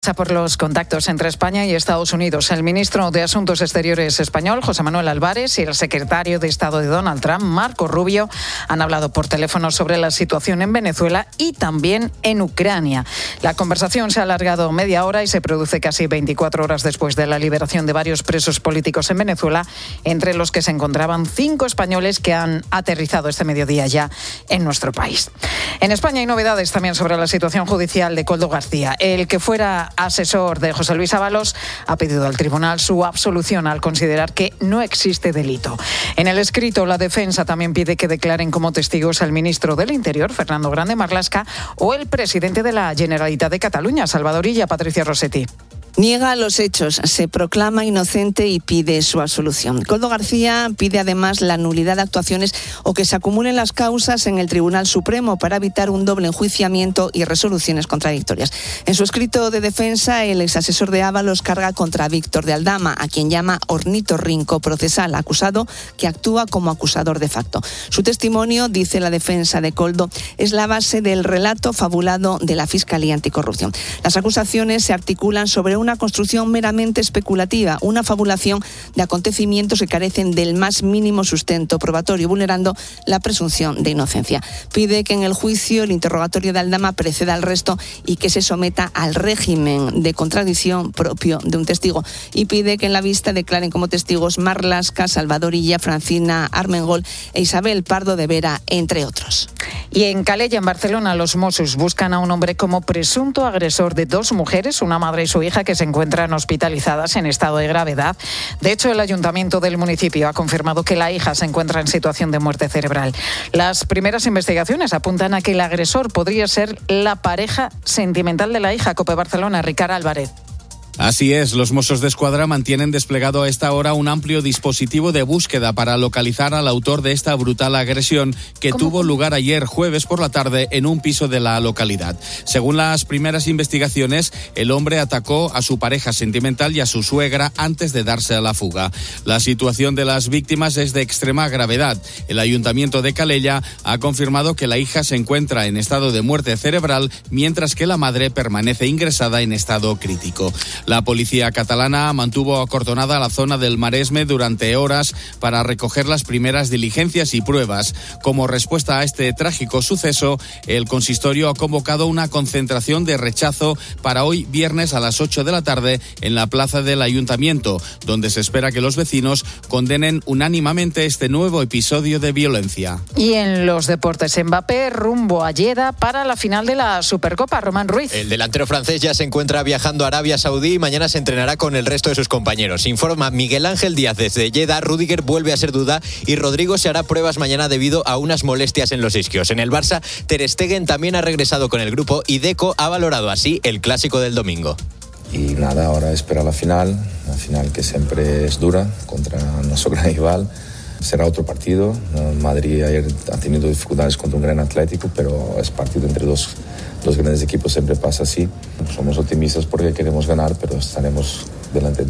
Por los contactos entre España y Estados Unidos. El ministro de Asuntos Exteriores español, José Manuel Álvarez, y el secretario de Estado de Donald Trump, Marco Rubio, han hablado por teléfono sobre la situación en Venezuela y también en Ucrania. La conversación se ha alargado media hora y se produce casi 24 horas después de la liberación de varios presos políticos en Venezuela, entre los que se encontraban 5 españoles que han aterrizado este mediodía ya en nuestro país. En España hay novedades también sobre la situación judicial de Koldo García. El que fuera asesor de José Luis Ábalos ha pedido al tribunal su absolución al considerar que no existe delito. En el escrito, la defensa también pide que declaren como testigos al ministro del Interior, Fernando Grande Marlaska, o el presidente de la Generalitat de Cataluña, Salvador Illa. Patricia Rossetti. Niega los hechos, se proclama inocente y pide su absolución. Koldo García pide además la nulidad de actuaciones o que se acumulen las causas en el Tribunal Supremo para evitar un doble enjuiciamiento y resoluciones contradictorias. En su escrito de defensa, el exasesor de Ábalos carga contra Víctor de Aldama, a quien llama ornitorrinco procesal, acusado que actúa como acusador de facto. Su testimonio, dice la defensa de Koldo, es la base del relato fabulado de la Fiscalía Anticorrupción. Las acusaciones se articulan sobre una construcción meramente especulativa, una fabulación de acontecimientos que carecen del más mínimo sustento probatorio, vulnerando la presunción de inocencia. Pide que en el juicio el interrogatorio de Aldama preceda al resto y que se someta al régimen de contradicción propio de un testigo. Y pide que en la vista declaren como testigos Marlaska, Salvador Illa, Francina Armengol e Isabel Pardo de Vera, entre otros. Y en Calella, en Barcelona, los Mossos buscan a un hombre como presunto agresor de 2 mujeres, una madre y su hija, que se encuentran hospitalizadas en estado de gravedad. De hecho, el ayuntamiento del municipio ha confirmado que la hija se encuentra en situación de muerte cerebral. Las primeras investigaciones apuntan a que el agresor podría ser la pareja sentimental de la hija. COPE Barcelona, Ricard Álvarez. Así es, los Mossos d'Esquadra mantienen desplegado a esta hora un amplio dispositivo de búsqueda para localizar al autor de esta brutal agresión que tuvo lugar ayer jueves por la tarde en un piso de la localidad. Según las primeras investigaciones, el hombre atacó a su pareja sentimental y a su suegra antes de darse a la fuga. La situación de las víctimas es de extrema gravedad. El Ayuntamiento de Calella ha confirmado que la hija se encuentra en estado de muerte cerebral, mientras que la madre permanece ingresada en estado crítico. La policía catalana mantuvo acortonada la zona del Maresme durante horas para recoger las primeras diligencias y pruebas. Como respuesta a este trágico suceso, el consistorio ha convocado una concentración de rechazo para hoy viernes a las 8 de la tarde en la plaza del Ayuntamiento, donde se espera que los vecinos condenen unánimemente este nuevo episodio de violencia. Y en los deportes, Mbappé rumbo a Jeddah para la final de la Supercopa. Román Ruiz. El delantero francés ya se encuentra viajando a Arabia Saudí y mañana se entrenará con el resto de sus compañeros. Informa Miguel Ángel Díaz desde Jeddah. Rüdiger vuelve a ser duda y Rodrigo se hará pruebas mañana debido a unas molestias en los isquios. En el Barça, Ter Stegen también ha regresado con el grupo y Deco ha valorado así el clásico del domingo. Y nada, ahora espera la final que siempre es dura contra nuestro gran rival. Será otro partido. Madrid ayer ha tenido dificultades contra un gran Atlético, pero es partido entre dos grandes equipos, siempre pasa así. Somos optimistas porque queremos ganar, pero estaremos delante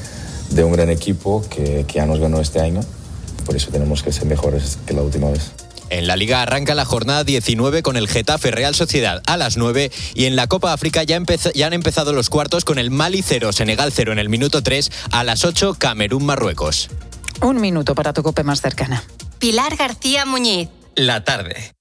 de un gran equipo que ya nos ganó este año. Por eso tenemos que ser mejores que la última vez. En la Liga arranca la jornada 19 con el Getafe Real Sociedad a las 9 y en la Copa África ya han empezado los cuartos con el Mali 0, Senegal 0 en el minuto 3, a las 8 Camerún Marruecos. 1 minuto para tu COPE más cercana. Pilar García Muñiz. La tarde.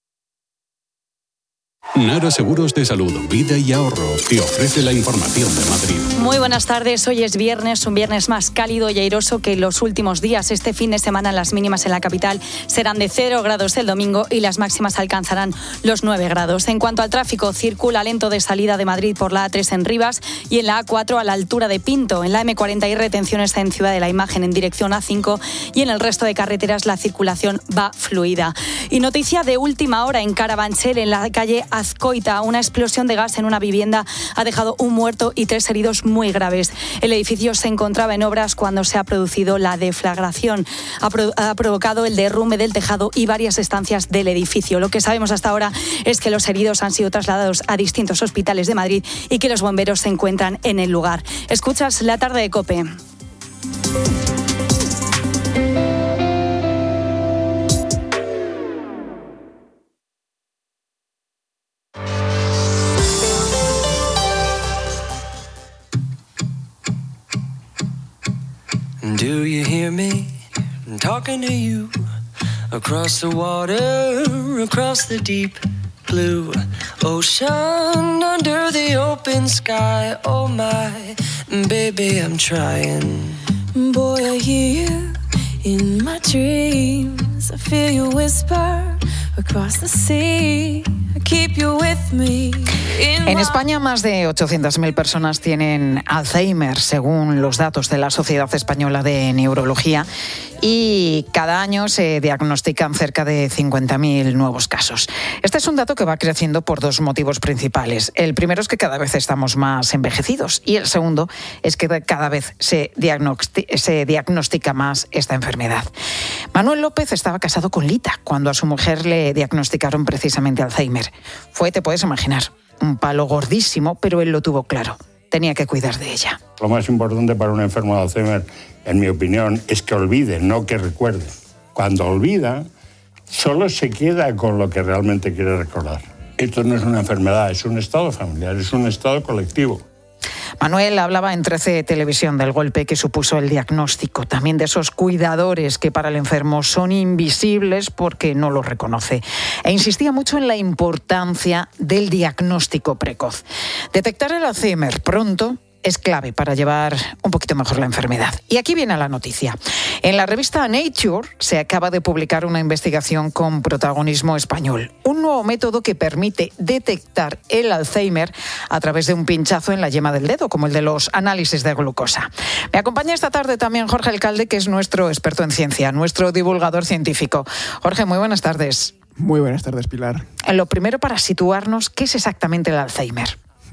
Nara Seguros de Salud, Vida y Ahorro te ofrece la información de Madrid. Muy buenas tardes, hoy es viernes, un viernes más cálido y airoso que los últimos días. Este fin de semana las mínimas en la capital serán de 0 grados el domingo y las máximas alcanzarán los 9 grados. En cuanto al tráfico, circula lento de salida de Madrid por la A3 en Rivas y en la A4 a la altura de Pinto. En la M40 hay retenciones en Ciudad de la Imagen en dirección A5 y en el resto de carreteras la circulación va fluida. Y noticia de última hora en Carabanchel, en la calle Azcoita, una explosión de gas en una vivienda ha dejado un muerto y 3 heridos muy graves. El edificio se encontraba en obras cuando se ha producido la deflagración. Ha provocado el derrumbe del tejado y varias estancias del edificio. Lo que sabemos hasta ahora es que los heridos han sido trasladados a distintos hospitales de Madrid y que los bomberos se encuentran en el lugar. Escuchas La Tarde de COPE. Do you hear me? I'm talking to you. Across the water, across the deep blue ocean, under the open sky. Oh my, baby, I'm trying. Boy, I hear you in my dreams. I feel you whisper across the sea. I keep you with me. En España, más de 800.000 personas tienen Alzheimer, según los datos de la Sociedad Española de Neurología, y cada año se diagnostican cerca de 50.000 nuevos casos. Este es un dato que va creciendo por dos motivos principales. El primero es que cada vez estamos más envejecidos y el segundo es que cada vez se diagnostica más esta enfermedad. Manuel López estaba casado con Lita cuando a su mujer le diagnosticaron precisamente Alzheimer. Fue, te puedes imaginar, un palo gordísimo, pero él lo tuvo claro. Tenía que cuidar de ella. Lo más importante para un enfermo de Alzheimer, en mi opinión, es que olvide, no que recuerde. Cuando olvida, solo se queda con lo que realmente quiere recordar. Esto no es una enfermedad, es un estado familiar, es un estado colectivo. Manuel hablaba en 13 Televisión del golpe que supuso el diagnóstico, también de esos cuidadores que para el enfermo son invisibles porque no los reconoce. E insistía mucho en la importancia del diagnóstico precoz. Detectar el Alzheimer pronto es clave para llevar un poquito mejor la enfermedad. Y aquí viene la noticia. En la revista Nature se acaba de publicar una investigación con protagonismo español. Un nuevo método que permite detectar el Alzheimer a través de un pinchazo en la yema del dedo, como el de los análisis de glucosa. Me acompaña esta tarde también Jorge Alcalde, que es nuestro experto en ciencia, nuestro divulgador científico. Jorge, muy buenas tardes. Muy buenas tardes, Pilar. Lo primero, para situarnos, ¿qué es exactamente el Alzheimer?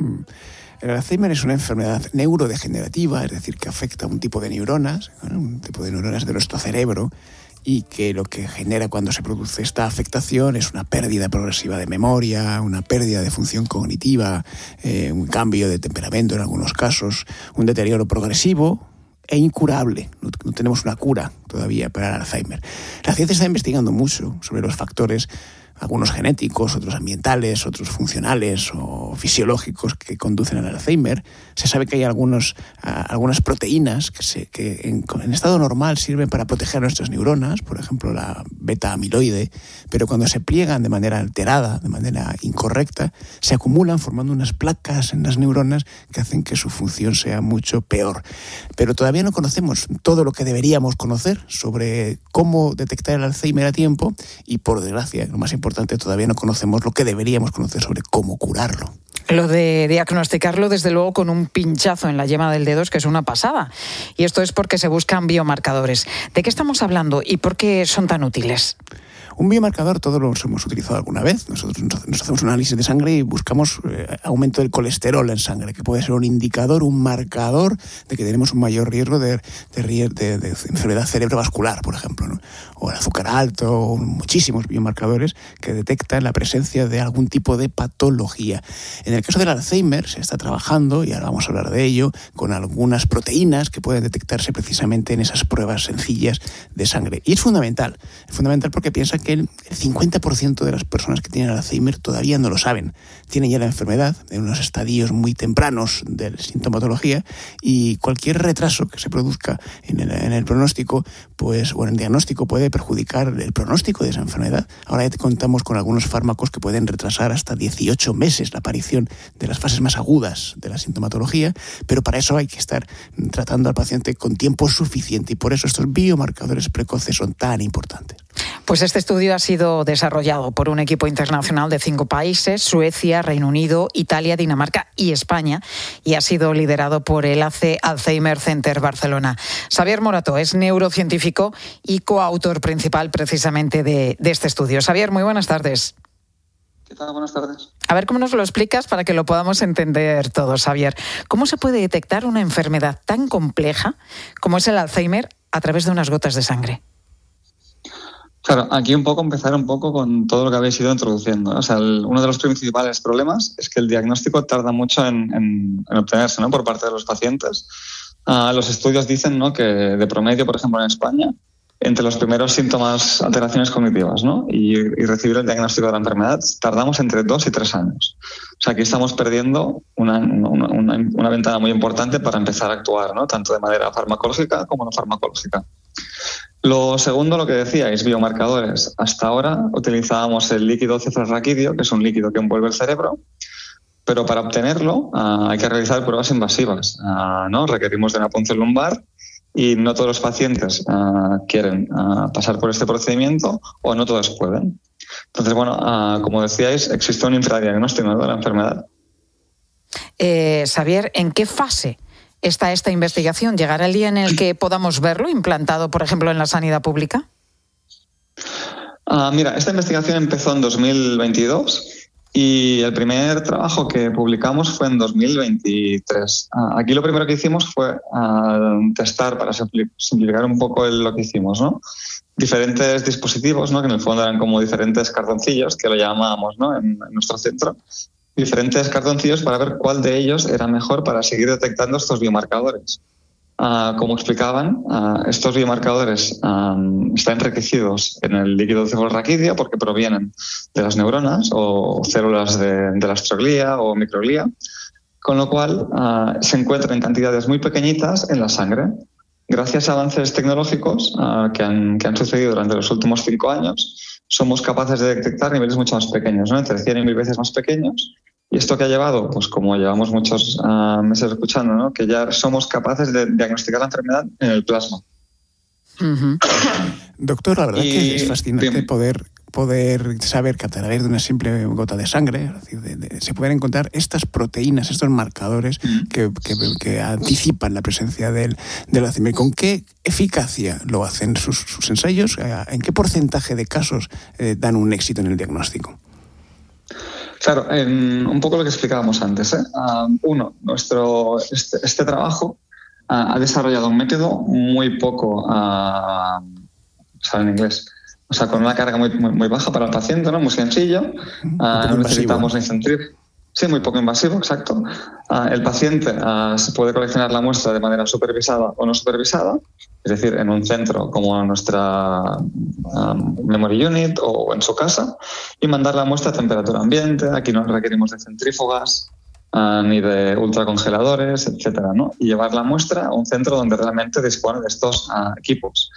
El Alzheimer es una enfermedad neurodegenerativa, es decir, que afecta a un tipo de neuronas, un tipo de neuronas de nuestro cerebro, y que lo que genera cuando se produce esta afectación es una pérdida progresiva de memoria, una pérdida de función cognitiva, un cambio de temperamento en algunos casos, un deterioro progresivo e incurable. No tenemos una cura todavía para el Alzheimer. La ciencia está investigando mucho sobre los factores, algunos genéticos, otros ambientales, otros funcionales o fisiológicos que conducen al Alzheimer. Se sabe que hay algunas proteínas que en estado normal sirven para proteger nuestras neuronas, por ejemplo la beta-amiloide, pero cuando se pliegan de manera alterada, de manera incorrecta, se acumulan formando unas placas en las neuronas que hacen que su función sea mucho peor. Pero todavía no conocemos todo lo que deberíamos conocer sobre cómo detectar el Alzheimer a tiempo y, por desgracia, lo más importante, todavía no conocemos lo que deberíamos conocer sobre cómo curarlo. Lo de diagnosticarlo, desde luego, con un pinchazo en la yema del dedo es que es una pasada. Y esto es porque se buscan biomarcadores. ¿De qué estamos hablando y por qué son tan útiles? Un biomarcador todos los hemos utilizado alguna vez. Nosotros nos hacemos un análisis de sangre y buscamos aumento del colesterol en sangre, que puede ser un indicador, un marcador de que tenemos un mayor riesgo de enfermedad cerebrovascular, por ejemplo, ¿no? O el azúcar alto, o muchísimos biomarcadores que detectan la presencia de algún tipo de patología. En el caso del Alzheimer se está trabajando, y ahora vamos a hablar de ello, con algunas proteínas que pueden detectarse precisamente en esas pruebas sencillas de sangre. Y es fundamental porque piensa que el 50% de las personas que tienen Alzheimer todavía no lo saben. Tienen ya la enfermedad en unos estadios muy tempranos de la sintomatología, y cualquier retraso que se produzca en el pronóstico, pues, o en el diagnóstico, puede perjudicar el pronóstico de esa enfermedad. Ahora ya contamos con algunos fármacos que pueden retrasar hasta 18 meses la aparición de las fases más agudas de la sintomatología, pero para eso hay que estar tratando al paciente con tiempo suficiente, y por eso estos biomarcadores precoces son tan importantes. Pues este estudio ha sido desarrollado por un equipo internacional de 5 países, Suecia, Reino Unido, Italia, Dinamarca y España, y ha sido liderado por el AC Alzheimer Center Barcelona. Xavier Morato es neurocientífico y coautor principal precisamente de este estudio. Xavier, muy buenas tardes. ¿Qué tal? Buenas tardes. A ver cómo nos lo explicas para que lo podamos entender todos, Xavier. ¿Cómo se puede detectar una enfermedad tan compleja como es el Alzheimer a través de unas gotas de sangre? Claro, aquí empezar con todo lo que habéis ido introduciendo, ¿no? O sea, uno de los principales problemas es que el diagnóstico tarda mucho en obtenerse, ¿no?, por parte de los pacientes. Los estudios dicen, ¿no?, que de promedio, por ejemplo, en España, entre los primeros síntomas, alteraciones cognitivas, ¿no? y recibir el diagnóstico de la enfermedad, tardamos entre 2 y 3 años. O sea, aquí estamos perdiendo una ventana muy importante para empezar a actuar, ¿no? Tanto de manera farmacológica como no farmacológica. Lo segundo, lo que decíais, biomarcadores. Hasta ahora utilizábamos el líquido cefalorraquídeo, que es un líquido que envuelve el cerebro, pero para obtenerlo hay que realizar pruebas invasivas, ¿no? Requerimos de una punción lumbar y no todos los pacientes quieren pasar por este procedimiento o no todos pueden. Entonces, bueno, como decíais, existe un infradiagnóstico, ¿no?, de la enfermedad. Xavier, ¿en qué fase está esta investigación? ¿Llegará el día en el que podamos verlo implantado, por ejemplo, en la sanidad pública? Mira, esta investigación empezó en 2022 y el primer trabajo que publicamos fue en 2023. Aquí lo primero que hicimos fue testar, para simplificar un poco lo que hicimos, ¿no?, diferentes dispositivos, ¿no?, que en el fondo eran como diferentes cartoncillos, que lo llamábamos, ¿no?, en nuestro centro, diferentes cartoncillos para ver cuál de ellos era mejor para seguir detectando estos biomarcadores. Como explicaban, estos biomarcadores están enriquecidos en el líquido cefalorraquídeo porque provienen de las neuronas o células de la astroglía o microglía, con lo cual se encuentran en cantidades muy pequeñitas en la sangre. Gracias a avances tecnológicos que han sucedido durante los últimos 5 años, somos capaces de detectar niveles mucho más pequeños, ¿no?, entre 100 y 1000 veces más pequeños. Y esto que ha llevado, pues como llevamos muchos meses escuchando, ¿no?, que ya somos capaces de diagnosticar la enfermedad en el plasma. Uh-huh. Doctor, la verdad que es fascinante poder saber que a través de una simple gota de sangre, es decir, se pueden encontrar estas proteínas, estos marcadores que anticipan la presencia del Alzheimer. ¿Con qué eficacia lo hacen sus ensayos? ¿En qué porcentaje de casos dan un éxito en el diagnóstico? Claro, un poco lo que explicábamos antes, ¿eh? Este trabajo ha desarrollado un método muy poco, en inglés, o sea, con una carga muy baja para el paciente, ¿no?, muy sencillo. No necesitamos ni centrífugo. Sí, muy poco invasivo, exacto. El paciente se puede coleccionar la muestra de manera supervisada o no supervisada, es decir, en un centro como nuestra Memory Unit o en su casa, y mandar la muestra a temperatura ambiente. Aquí no requerimos de centrífugas ni de ultracongeladores, etcétera, ¿no? Y llevar la muestra a un centro donde realmente dispone de estos equipos.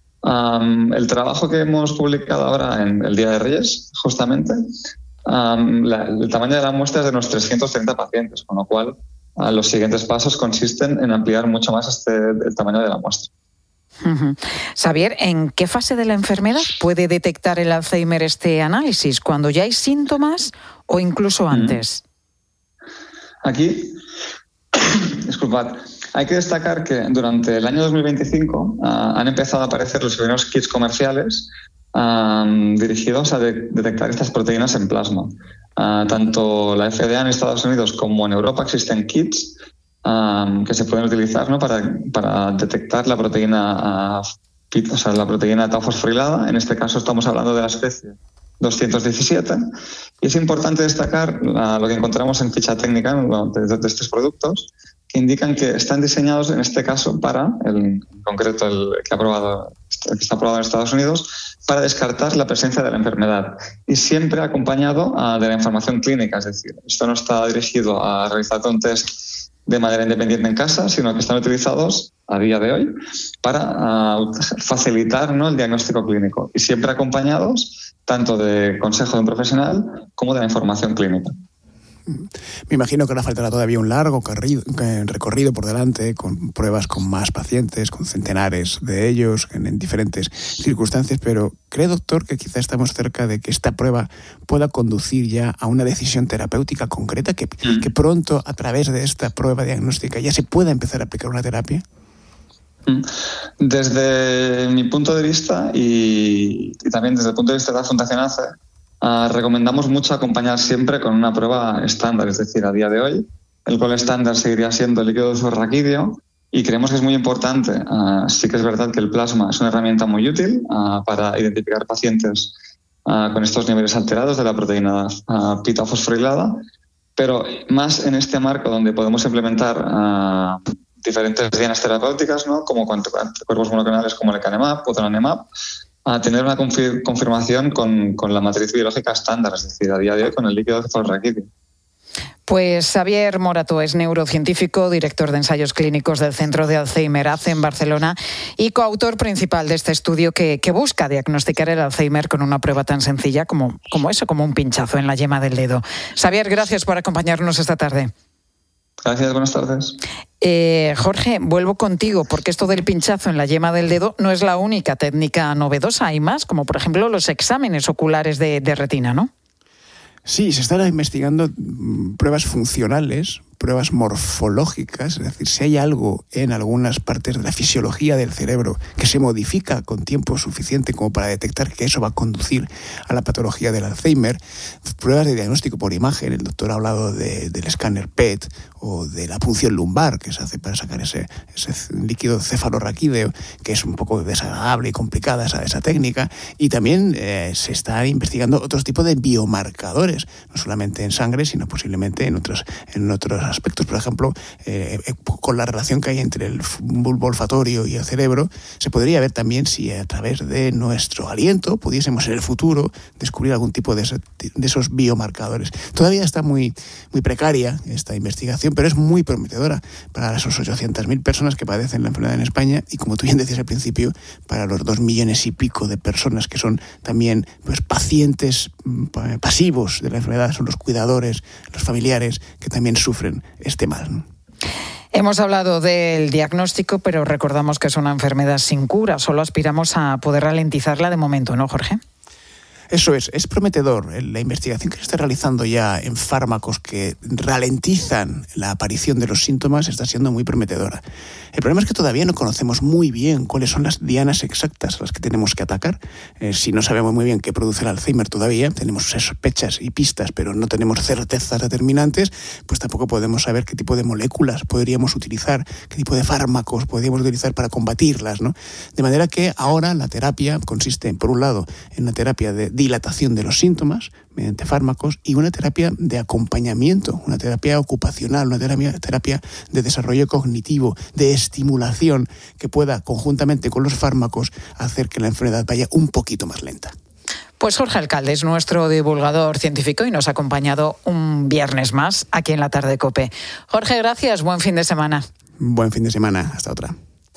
El trabajo que hemos publicado ahora en el Día de Reyes, justamente, el tamaño de la muestra es de unos 330 pacientes, con lo cual los siguientes pasos consisten en ampliar mucho más el tamaño de la muestra. Uh-huh. Xavier, ¿en qué fase de la enfermedad puede detectar el Alzheimer este análisis? ¿Cuando ya hay síntomas o incluso antes? Aquí, disculpad, hay que destacar que durante el año 2025 han empezado a aparecer los primeros kits comerciales dirigidos a detectar estas proteínas en plasma. Tanto la FDA en Estados Unidos como en Europa existen kits que se pueden utilizar, ¿no?, para detectar la proteína la proteína tau fosforilada. En este caso estamos hablando de la especie 217, y es importante destacar lo que encontramos en ficha técnica de estos productos, que indican que están diseñados en este caso para, en concreto el que está aprobado en Estados Unidos, para descartar la presencia de la enfermedad, y siempre acompañado de la información clínica. Es decir, esto no está dirigido a realizar un test de manera independiente en casa, sino que están utilizados a día de hoy para facilitar, ¿no?, el diagnóstico clínico, y siempre acompañados tanto de consejo de un profesional como de la información clínica. Me imagino que ahora faltará todavía un largo recorrido por delante, con pruebas con más pacientes, con centenares de ellos, en diferentes circunstancias, pero ¿cree, doctor, que quizá estamos cerca de que esta prueba pueda conducir ya a una decisión terapéutica concreta, que pronto, a través de esta prueba diagnóstica, ya se pueda empezar a aplicar una terapia? Desde mi punto de vista y también desde el punto de vista de la Fundación ACE, recomendamos mucho acompañar siempre con una prueba estándar. Es decir, a día de hoy el gol estándar seguiría siendo el líquido cefalorraquídeo, y creemos que es muy importante. Sí que es verdad que el plasma es una herramienta muy útil para identificar pacientes con estos niveles alterados de la proteína tau fosforilada, pero más en este marco donde podemos implementar diferentes dianas terapéuticas, ¿no? Como anticuerpos monoclonales como el lecanemab o donanemab, a tener una confirmación con la matriz biológica estándar, es decir, a día de hoy con el líquido cefalorraquídeo. Pues Xavier Morato es neurocientífico, director de ensayos clínicos del Centro de Alzheimer ACE en Barcelona y coautor principal de este estudio que busca diagnosticar el Alzheimer con una prueba tan sencilla como un pinchazo en la yema del dedo. Xavier, gracias por acompañarnos esta tarde. Gracias, buenas tardes. Jorge, vuelvo contigo, porque esto del pinchazo en la yema del dedo no es la única técnica novedosa. Hay más, como por ejemplo los exámenes oculares de retina, ¿no? Sí, se están investigando pruebas funcionales, pruebas morfológicas, es decir, si hay algo en algunas partes de la fisiología del cerebro que se modifica con tiempo suficiente como para detectar que eso va a conducir a la patología del Alzheimer. Pruebas de diagnóstico por imagen, el doctor ha hablado del escáner PET o de la punción lumbar que se hace para sacar ese líquido cefalorraquídeo, que es un poco desagradable y complicada esa técnica, y también se está investigando otros tipos de biomarcadores, no solamente en sangre, sino posiblemente en otros aspectos. Por ejemplo, con la relación que hay entre el bulbo olfatorio y el cerebro, se podría ver también si a través de nuestro aliento pudiésemos en el futuro descubrir algún tipo de esos biomarcadores. Todavía está muy precaria esta investigación, pero es muy prometedora para esos 800.000 personas que padecen la enfermedad en España y, como tú bien decías al principio, para los 2 millones y pico de personas que son también pacientes pasivos de la enfermedad, son los cuidadores, los familiares que también sufren este mal, ¿no? Hemos hablado del diagnóstico, pero recordamos que es una enfermedad sin cura. Solo aspiramos a poder ralentizarla de momento, ¿no, Jorge? Eso es prometedor. La investigación que se está realizando ya en fármacos que ralentizan la aparición de los síntomas está siendo muy prometedora. El problema es que todavía no conocemos muy bien cuáles son las dianas exactas a las que tenemos que atacar. Si no sabemos muy bien qué produce el Alzheimer todavía, tenemos sospechas y pistas, pero no tenemos certezas determinantes, pues tampoco podemos saber qué tipo de moléculas podríamos utilizar, qué tipo de fármacos podríamos utilizar para combatirlas, ¿no? De manera que ahora la terapia consiste, por un lado, en una terapia de dilatación de los síntomas mediante fármacos y una terapia de acompañamiento, una terapia ocupacional, una terapia de desarrollo cognitivo, de estimulación que pueda, conjuntamente con los fármacos, hacer que la enfermedad vaya un poquito más lenta. Pues Jorge Alcalde es nuestro divulgador científico y nos ha acompañado un viernes más aquí en la tarde COPE. Jorge, gracias, buen fin de semana. Buen fin de semana, hasta otra.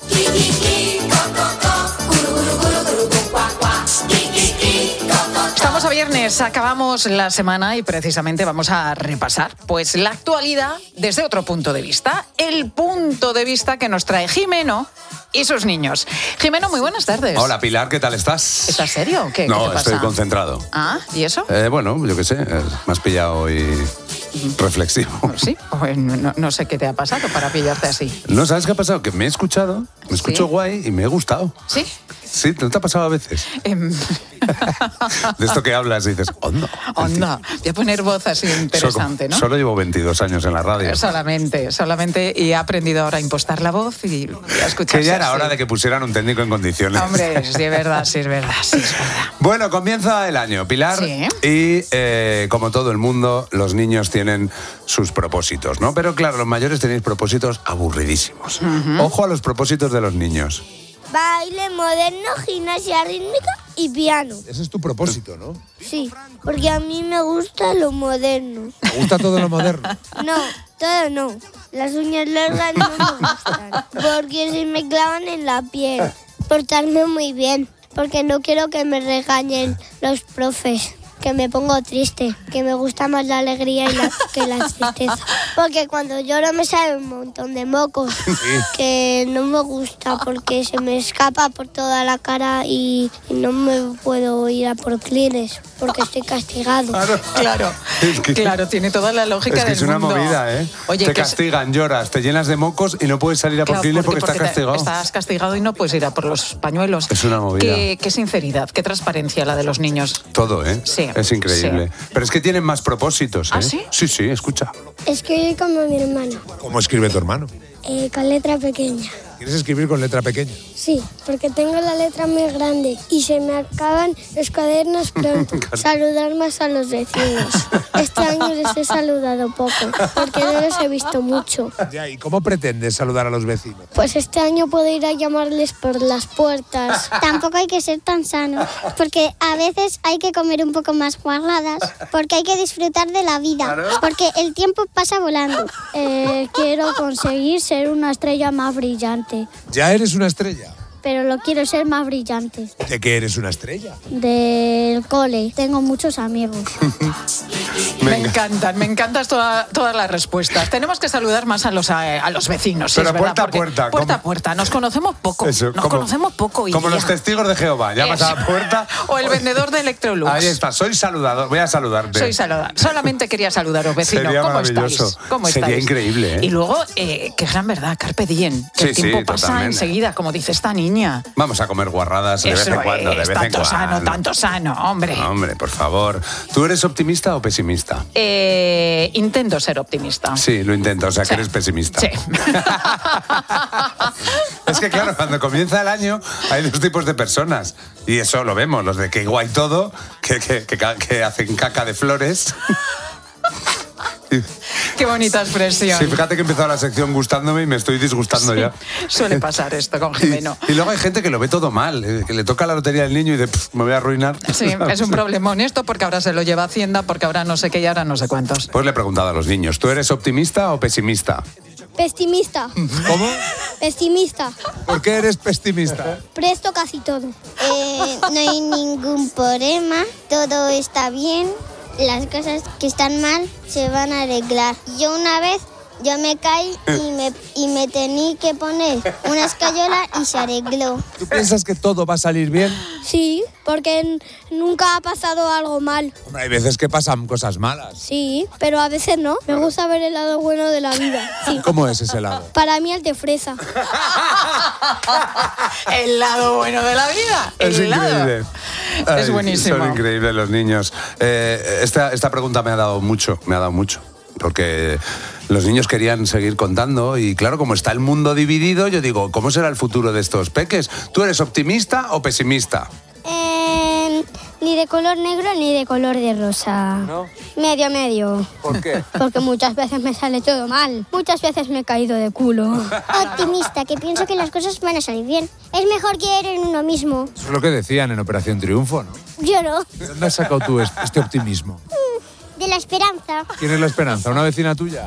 Estamos a viernes, acabamos la semana y precisamente vamos a repasar pues la actualidad desde otro punto de vista, el punto de vista que nos trae Jimeno y sus niños. Jimeno, muy buenas tardes. Hola Pilar, ¿qué tal estás? ¿Estás serio? ¿Qué te pasa? Estoy concentrado. Ah, ¿y eso? Bueno, yo qué sé, me has pillado hoy reflexivo. Sí, no sé qué te ha pasado para pillarte así. ¿No sabes qué ha pasado? Que me he escuchado, me escucho guay y me he gustado. ¿Sí? Sí, ¿no te ha pasado a veces? De esto que hablas y dices, onda. Voy a poner voz así interesante, ¿no? Solo llevo 22 años en la radio. Solamente, y he aprendido ahora a impostar la voz y a escuchar. Que ya era hora de que pusieran un técnico en condiciones. Hombre, sí es verdad. Bueno, comienza el año, Pilar. Sí. Y como todo el mundo, los niños tienen sus propósitos, ¿no? Pero claro, los mayores tenéis propósitos aburridísimos. Uh-huh. Ojo a los propósitos de los niños. Baile moderno, gimnasia rítmica y piano. Ese es tu propósito, ¿no? Sí, porque a mí me gusta lo moderno. ¿Te gusta todo lo moderno? No, todo no. Las uñas largas no me gustan, porque se me clavan en la piel. Portarme muy bien, porque no quiero que me regañen los profes. Que me pongo triste, que me gusta más la alegría que la tristeza. Porque cuando lloro me sale un montón de mocos, que no me gusta porque se me escapa por toda la cara y no me puedo ir a por Kleenex porque estoy castigado. Claro, tiene toda la lógica del mundo. Es que es una movida, ¿eh? Oye, te castigan, lloras, te llenas de mocos y no puedes salir a por Kleenex porque estás castigado. Estás castigado y no puedes ir a por los pañuelos. Es una movida. Qué sinceridad, qué transparencia la de los niños. Todo, ¿eh? Sí. Es increíble. Sí. Pero es que tienen más propósitos, ¿eh? ¿Ah, sí? Sí, escucha. Escribir como mi hermano. ¿Cómo escribe tu hermano? Con letra pequeña. ¿Quieres escribir con letra pequeña? Sí, porque tengo la letra muy grande y se me acaban los cuadernos pronto. Saludar más a los vecinos. Este año les he saludado poco, porque no los he visto mucho. Ya, ¿y cómo pretendes saludar a los vecinos? Pues este año puedo ir a llamarles por las puertas. Tampoco hay que ser tan sano, porque a veces hay que comer un poco más guarradas, porque hay que disfrutar de la vida, porque el tiempo pasa volando. Quiero conseguir ser una estrella más brillante. Ya eres una estrella. Pero lo quiero ser más brillante. ¿De qué eres una estrella? Del cole. Tengo muchos amigos. Me encantan todas las respuestas. Tenemos que saludar más a los vecinos. Pero es verdad, puerta a puerta. Puerta a puerta. Nos conocemos poco. Eso, conocemos poco. Como ya. los testigos de Jehová. Llamas a la puerta. O el vendedor de Electrolux. Ahí está. Soy saludador. Voy a saludarte. Soy saludador. Solamente quería saludaros, vecino. Sería ¿Cómo maravilloso. estáis? ¿Cómo Sería estáis? increíble, ¿eh? Y luego, que gran verdad, carpe diem. Que el tiempo pasa totalmente. enseguida, como dice esta niña. Vamos a comer guarradas de vez en cuando, de vez en cuando. Tanto sano, hombre. Hombre, por favor. ¿Tú eres optimista o pesimista? Intento ser optimista. Sí, lo intento, o sea que eres pesimista. Sí. Es que claro, cuando comienza el año hay dos tipos de personas. Y eso lo vemos, los de que guay todo, que hacen caca de flores. Qué bonita expresión. Sí, fíjate que he empezado la sección gustándome y me estoy disgustando ya. Suele pasar esto con Jimeno. Y luego hay gente que lo ve todo mal, que le toca la lotería al niño y dice, me voy a arruinar. Sí, es un problemón esto porque ahora se lo lleva Hacienda, porque ahora no sé qué y ahora no sé cuántos. Pues le he preguntado a los niños, ¿tú eres optimista o pesimista? Pesimista. ¿Cómo? Pesimista. ¿Por qué eres pesimista? Presto casi todo. No hay ningún problema. Todo está bien. Las cosas que están mal se van a arreglar. Yo me caí y me tenía que poner una escayola y se arregló. ¿Tú piensas que todo va a salir bien? Sí, porque nunca ha pasado algo mal. Hombre, hay veces que pasan cosas malas. Sí, pero a veces no. Me gusta ver el lado bueno de la vida. Sí. ¿Cómo es ese lado? Para mí el de fresa. El lado bueno de la vida. Es increíble. Es buenísimo. Son increíbles los niños. Esta pregunta me ha dado mucho. Porque los niños querían seguir contando y claro, como está el mundo dividido, yo digo, ¿cómo será el futuro de estos peques? ¿Tú eres optimista o pesimista? Ni de color negro ni de color de rosa. ¿No? Medio. ¿Por qué? Porque muchas veces me sale todo mal. Muchas veces me he caído de culo. Optimista, que pienso que las cosas van a salir bien. Es mejor creer en uno mismo. Eso es lo que decían en Operación Triunfo, ¿no? Yo no. ¿De dónde has sacado tú este optimismo? De la esperanza. ¿Quién es la esperanza? ¿Una vecina tuya?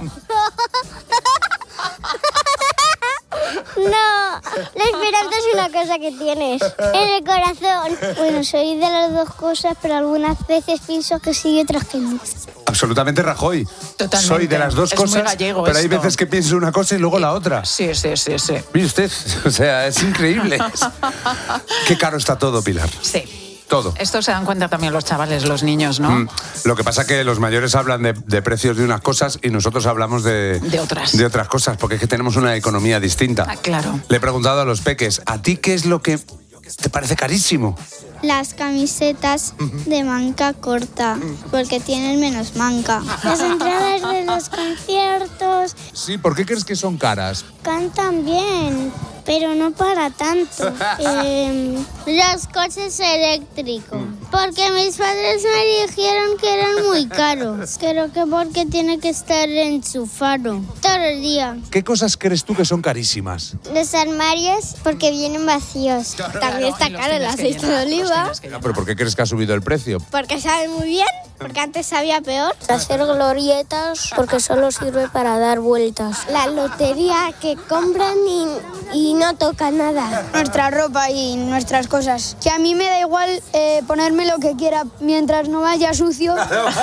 No, la esperanza es una cosa que tienes en el corazón. Bueno, soy de las dos cosas, pero algunas veces pienso que sí y otras que no. Absolutamente Rajoy. Totalmente. Soy de las dos Es cosas, muy gallego pero hay esto. veces que pienso una cosa y luego la otra. Sí. ¿Ve usted? O sea, es increíble. Qué caro está todo, Pilar. Sí. Todo. Esto se dan cuenta también los chavales, los niños, ¿no? Lo que pasa es que los mayores hablan de precios de unas cosas y nosotros hablamos de otras cosas, porque es que tenemos una economía distinta. Ah, claro. Le he preguntado a los peques, ¿a ti qué es lo que te parece carísimo? Las camisetas de manga corta, porque tienen menos manga. Las entradas de los conciertos Sí, ¿por qué crees que son caras? cantan bien, pero no para tanto. Los coches eléctricos, porque mis padres me dijeron que eran muy caros. Creo que porque tiene que estar enchufado todo el día. ¿Qué cosas crees tú que son carísimas? Los armarios, porque vienen vacíos. También está caro el aceite de oliva, No, pero ¿por qué crees que ha subido el precio? porque sabe muy bien, porque antes sabía peor. Hacer glorietas, porque solo sirve para dar vueltas. La lotería que compran y no toca nada. Nuestra ropa y nuestras cosas. Que a mí me da igual ponerme lo que quiera mientras no vaya sucio.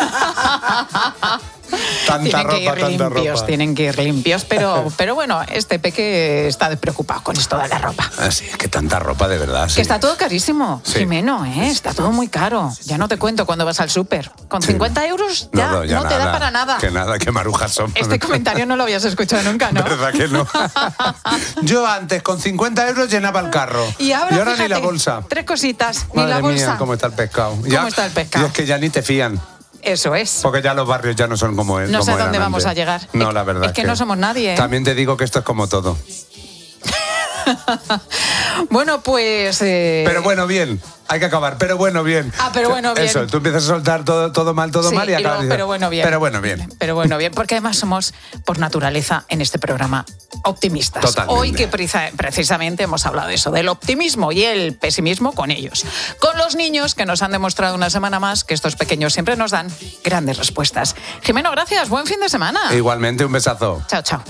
Tanta ropa. Tienen que ir limpios, pero bueno, este peque está despreocupado con esto de la ropa. Sí, es que tanta ropa, de verdad. Sí. Que está todo carísimo, Sí. Jimeno, está todo muy caro. Ya no te cuento cuando vas al súper. Con 50 euros ya no te da nada, para nada. Que marujas son. Este comentario no lo habías escuchado nunca, ¿no? ¿Verdad que no? Yo antes con 50 euros llenaba el carro. Y ahora ni fíjate, la bolsa. 3 cositas, ni Madre la bolsa. mía, cómo está el pescado. ¿Cómo está el pescado? Y es que ya ni te fían. Eso es. Porque ya los barrios ya no son como No como sé eran dónde vamos antes. a llegar. No, la verdad Es que no somos nadie, ¿eh? También te digo que esto es como todo. Bueno, pues... Pero bueno, bien. Hay que acabar, pero bueno, bien. Pero bueno, bien. Eso, tú empiezas a soltar todo mal y acabas diciendo, pero bueno, bien. Pero bueno, bien. Pero bueno, bien, porque además somos, por naturaleza, en este programa, optimistas. Totalmente. Hoy que precisamente hemos hablado de eso, del optimismo y el pesimismo con ellos. Con los niños, que nos han demostrado una semana más que estos pequeños siempre nos dan grandes respuestas. Jimeno, gracias. Buen fin de semana. Igualmente, un besazo. Chao, chao.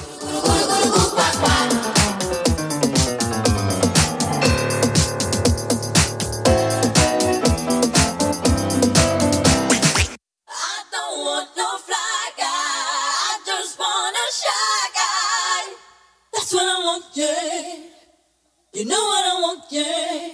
That's what I want, yeah. You know what I want, yeah.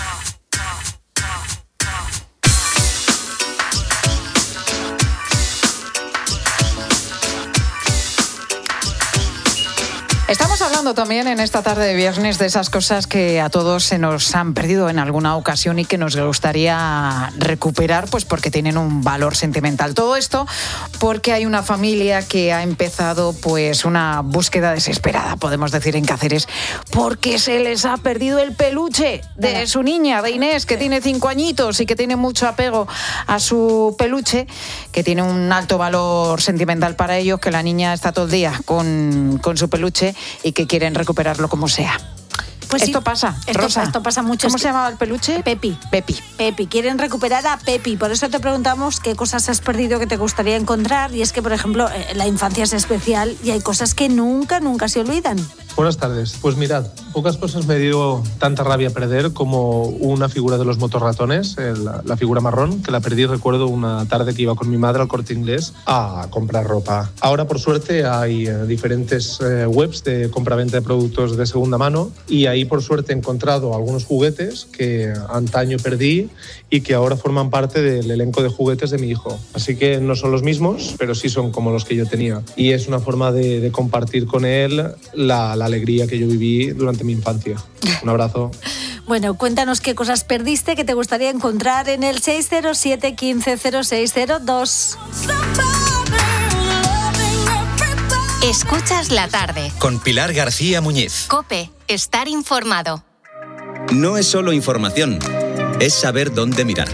Estamos hablando también en esta tarde de viernes de esas cosas que a todos se nos han perdido en alguna ocasión y que nos gustaría recuperar, pues porque tienen un valor sentimental. Todo esto porque hay una familia que ha empezado pues una búsqueda desesperada, podemos decir, en Cáceres, porque se les ha perdido el peluche de su niña, de Inés, que tiene 5 añitos y que tiene mucho apego a su peluche, que tiene un alto valor sentimental para ellos, que la niña está todo el día con su peluche y que quieren recuperarlo como sea. Pues esto sí, pasa, Rosa. Esto pasa mucho. ¿Cómo se llamaba el peluche? Pepi. Pepi. Quieren recuperar a Pepi. Por eso te preguntamos qué cosas has perdido que te gustaría encontrar. Y es que, por ejemplo, la infancia es especial y hay cosas que nunca se olvidan. Buenas tardes. Pues mirad, pocas cosas me dio tanta rabia perder como una figura de los motorratones, la figura marrón, que la perdí, recuerdo, una tarde que iba con mi madre al Corte Inglés a comprar ropa. Ahora, por suerte, hay diferentes webs de compraventa de productos de segunda mano y ahí, por suerte, he encontrado algunos juguetes que antaño perdí y que ahora forman parte del elenco de juguetes de mi hijo. Así que no son los mismos, pero sí son como los que yo tenía. Y es una forma de compartir con él la alegría que yo viví durante mi infancia. Un abrazo. Bueno, cuéntanos qué cosas perdiste que te gustaría encontrar en el 607 15 0602. Escuchas la tarde. Con Pilar García Muñiz. COPE. Estar informado. No es solo información, es saber dónde mirar.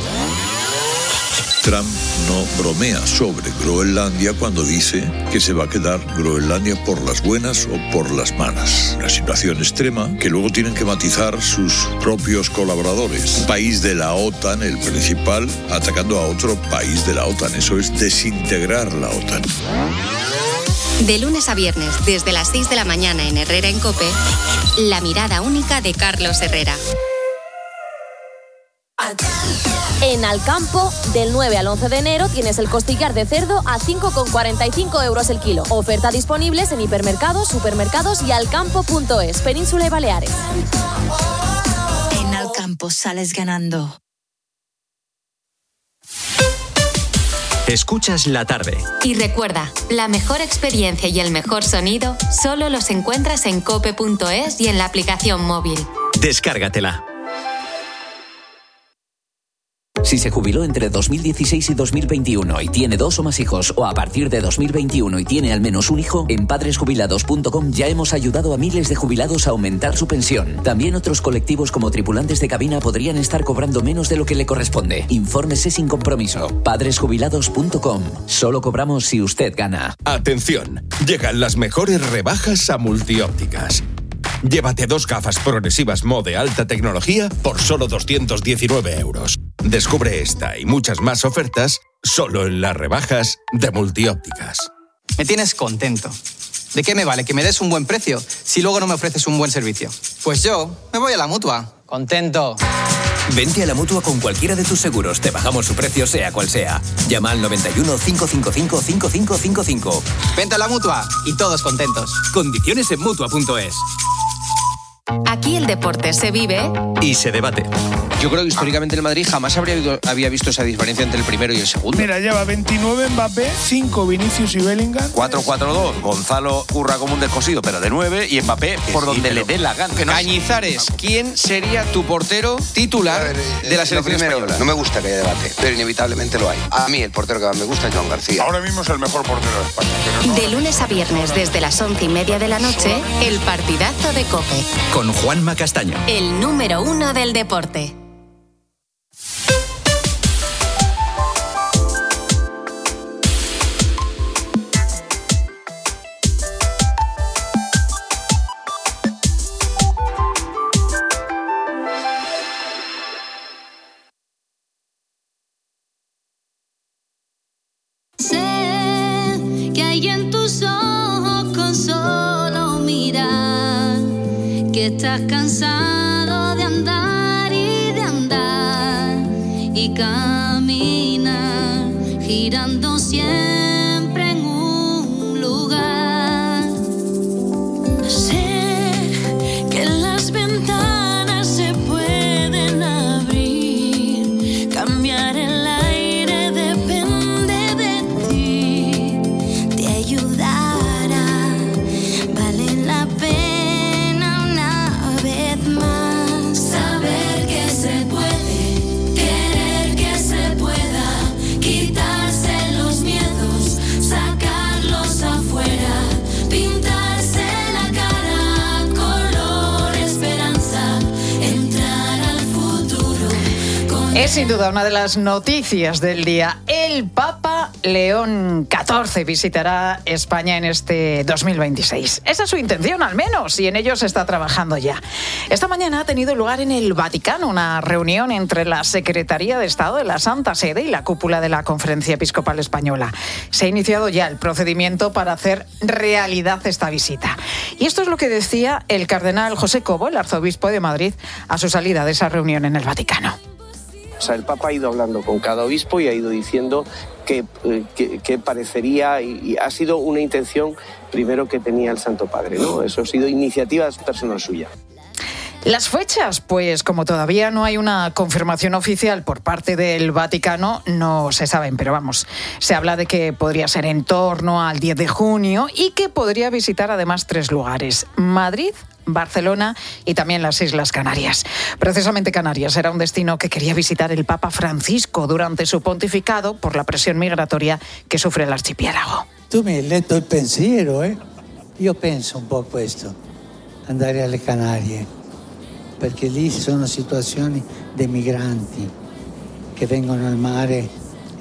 Trump no bromea sobre Groenlandia cuando dice que se va a quedar Groenlandia por las buenas o por las malas. Una situación extrema que luego tienen que matizar sus propios colaboradores. Un país de la OTAN, el principal, atacando a otro país de la OTAN. Eso es desintegrar la OTAN. De lunes a viernes, desde las 6 de la mañana en Herrera en COPE, la mirada única de Carlos Herrera. En Alcampo, del 9 al 11 de enero, tienes el costillar de cerdo a 5,45 euros el kilo. Oferta disponibles en hipermercados, supermercados y alcampo.es, Península y Baleares. En Alcampo sales ganando. Escuchas la tarde. Y recuerda, la mejor experiencia y el mejor sonido solo los encuentras en cope.es y en la aplicación móvil. Descárgatela. Si se jubiló entre 2016 y 2021 y tiene 2 o más hijos, o a partir de 2021 y tiene al menos un hijo, en padresjubilados.com ya hemos ayudado a miles de jubilados a aumentar su pensión. También otros colectivos como tripulantes de cabina podrían estar cobrando menos de lo que le corresponde. Infórmese sin compromiso. Padresjubilados.com. Solo cobramos si usted gana. Atención, llegan las mejores rebajas a Multiópticas. Llévate 2 gafas progresivas Mo de alta tecnología por solo 219 euros. Descubre esta y muchas más ofertas solo en las rebajas de Multiópticas. Me tienes contento. ¿De qué me vale que me des un buen precio si luego no me ofreces un buen servicio? Pues yo me voy a la Mutua. Contento. Vente a la Mutua con cualquiera de tus seguros. Te bajamos su precio sea cual sea. Llama al 91 555 5555. Vente a la Mutua y todos contentos. Condiciones en Mutua.es. Aquí el deporte se vive y se debate. Yo creo que históricamente el Madrid jamás había visto esa diferencia entre el primero y el segundo. Mira, lleva 29 Mbappé, 5 Vinicius y Bellingham. 4-4-2. Gonzalo curra como un descosido, pero de 9, y Mbappé por donde le dé la gana. Cañizares, ¿quién sería tu portero titular de la selección española? No me gusta que haya debate, pero inevitablemente lo hay. A mí el portero que más me gusta es Joan García. Ahora mismo es el mejor portero de España. Pero no... De lunes a viernes desde las 11:30 de la noche, el partidazo de COPE. Con Juanma Castaño. El número 1 del deporte. Estás cansado de andar y caminar, girando siempre en un lugar. Sé que las ventanas se pueden abrir, cambiar el aire depende de ti, te ayudará, vale la pena. Es sin duda una de las noticias del día. El Papa León XIV visitará España en este 2026. Esa es su intención, al menos, y en ello se está trabajando ya. Esta mañana ha tenido lugar en el Vaticano una reunión entre la Secretaría de Estado de la Santa Sede y la cúpula de la Conferencia Episcopal Española. Se ha iniciado ya el procedimiento para hacer realidad esta visita. Y esto es lo que decía el cardenal José Cobo, el arzobispo de Madrid, a su salida de esa reunión en el Vaticano. O sea, el Papa ha ido hablando con cada obispo y ha ido diciendo que parecería, y ha sido una intención primero que tenía el Santo Padre, ¿no? Eso ha sido iniciativa personal suya. Las fechas, pues como todavía no hay una confirmación oficial por parte del Vaticano, no se saben, pero vamos, se habla de que podría ser en torno al 10 de junio y que podría visitar además 3 lugares: Madrid, Barcelona y también las Islas Canarias. Precisamente Canarias era un destino que quería visitar el Papa Francisco durante su pontificado por la presión migratoria que sufre el archipiélago. Tu mi hai letto il pensiero, eh? Io penso un po' questo, andare alle Canarie, perché lì sono situazioni di migranti che vengono al mare.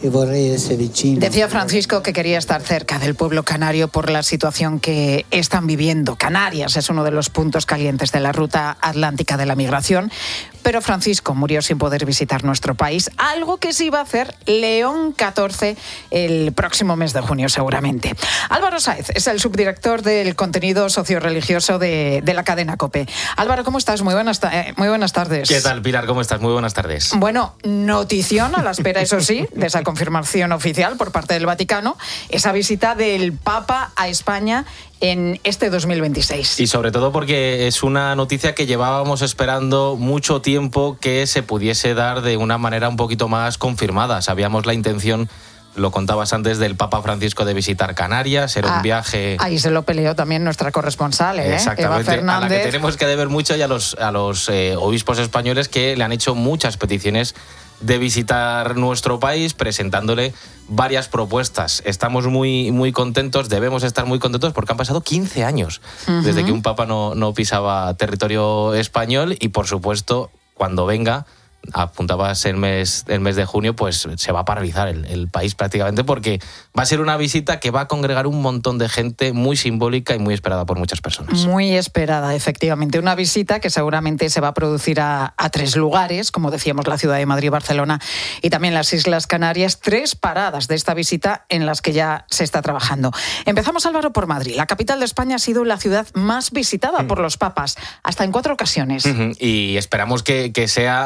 Decía Francisco que quería estar cerca del pueblo canario por la situación que están viviendo. Canarias es uno de los puntos calientes de la ruta atlántica de la migración, pero Francisco murió sin poder visitar nuestro país, algo que sí va a hacer León XIV el próximo mes de junio seguramente. Álvaro Sáez es el subdirector del contenido socioreligioso de la cadena COPE. Álvaro, ¿cómo estás? Muy buenas tardes. ¿Qué tal, Pilar? ¿Cómo estás? Muy buenas tardes. Bueno, notición a la espera, eso sí, de esa confirmación oficial por parte del Vaticano, esa visita del Papa a España en este 2026. Y sobre todo porque es una noticia que llevábamos esperando mucho tiempo que se pudiese dar de una manera un poquito más confirmada. Sabíamos la intención, lo contabas antes, del Papa Francisco de visitar Canarias, era un viaje... Ahí se lo peleó también nuestra corresponsal, Exactamente, Eva Fernández. A la que tenemos que deber mucho, y a los obispos españoles que le han hecho muchas peticiones de visitar nuestro país, presentándole varias propuestas. Estamos muy, muy contentos, debemos estar muy contentos porque han pasado 15 años desde que un papa no pisaba territorio español, y por supuesto, cuando venga, apuntabas el mes de junio, pues se va a paralizar el país prácticamente, porque va a ser una visita que va a congregar un montón de gente, muy simbólica y muy esperada por muchas personas. Muy esperada, efectivamente. Una visita que seguramente se va a producir a 3 lugares, como decíamos, la ciudad de Madrid, Barcelona y también las Islas Canarias. 3 paradas de esta visita en las que ya se está trabajando. Empezamos, Álvaro, por Madrid. La capital de España ha sido la ciudad más visitada por los papas, hasta en 4 ocasiones. Y esperamos que sea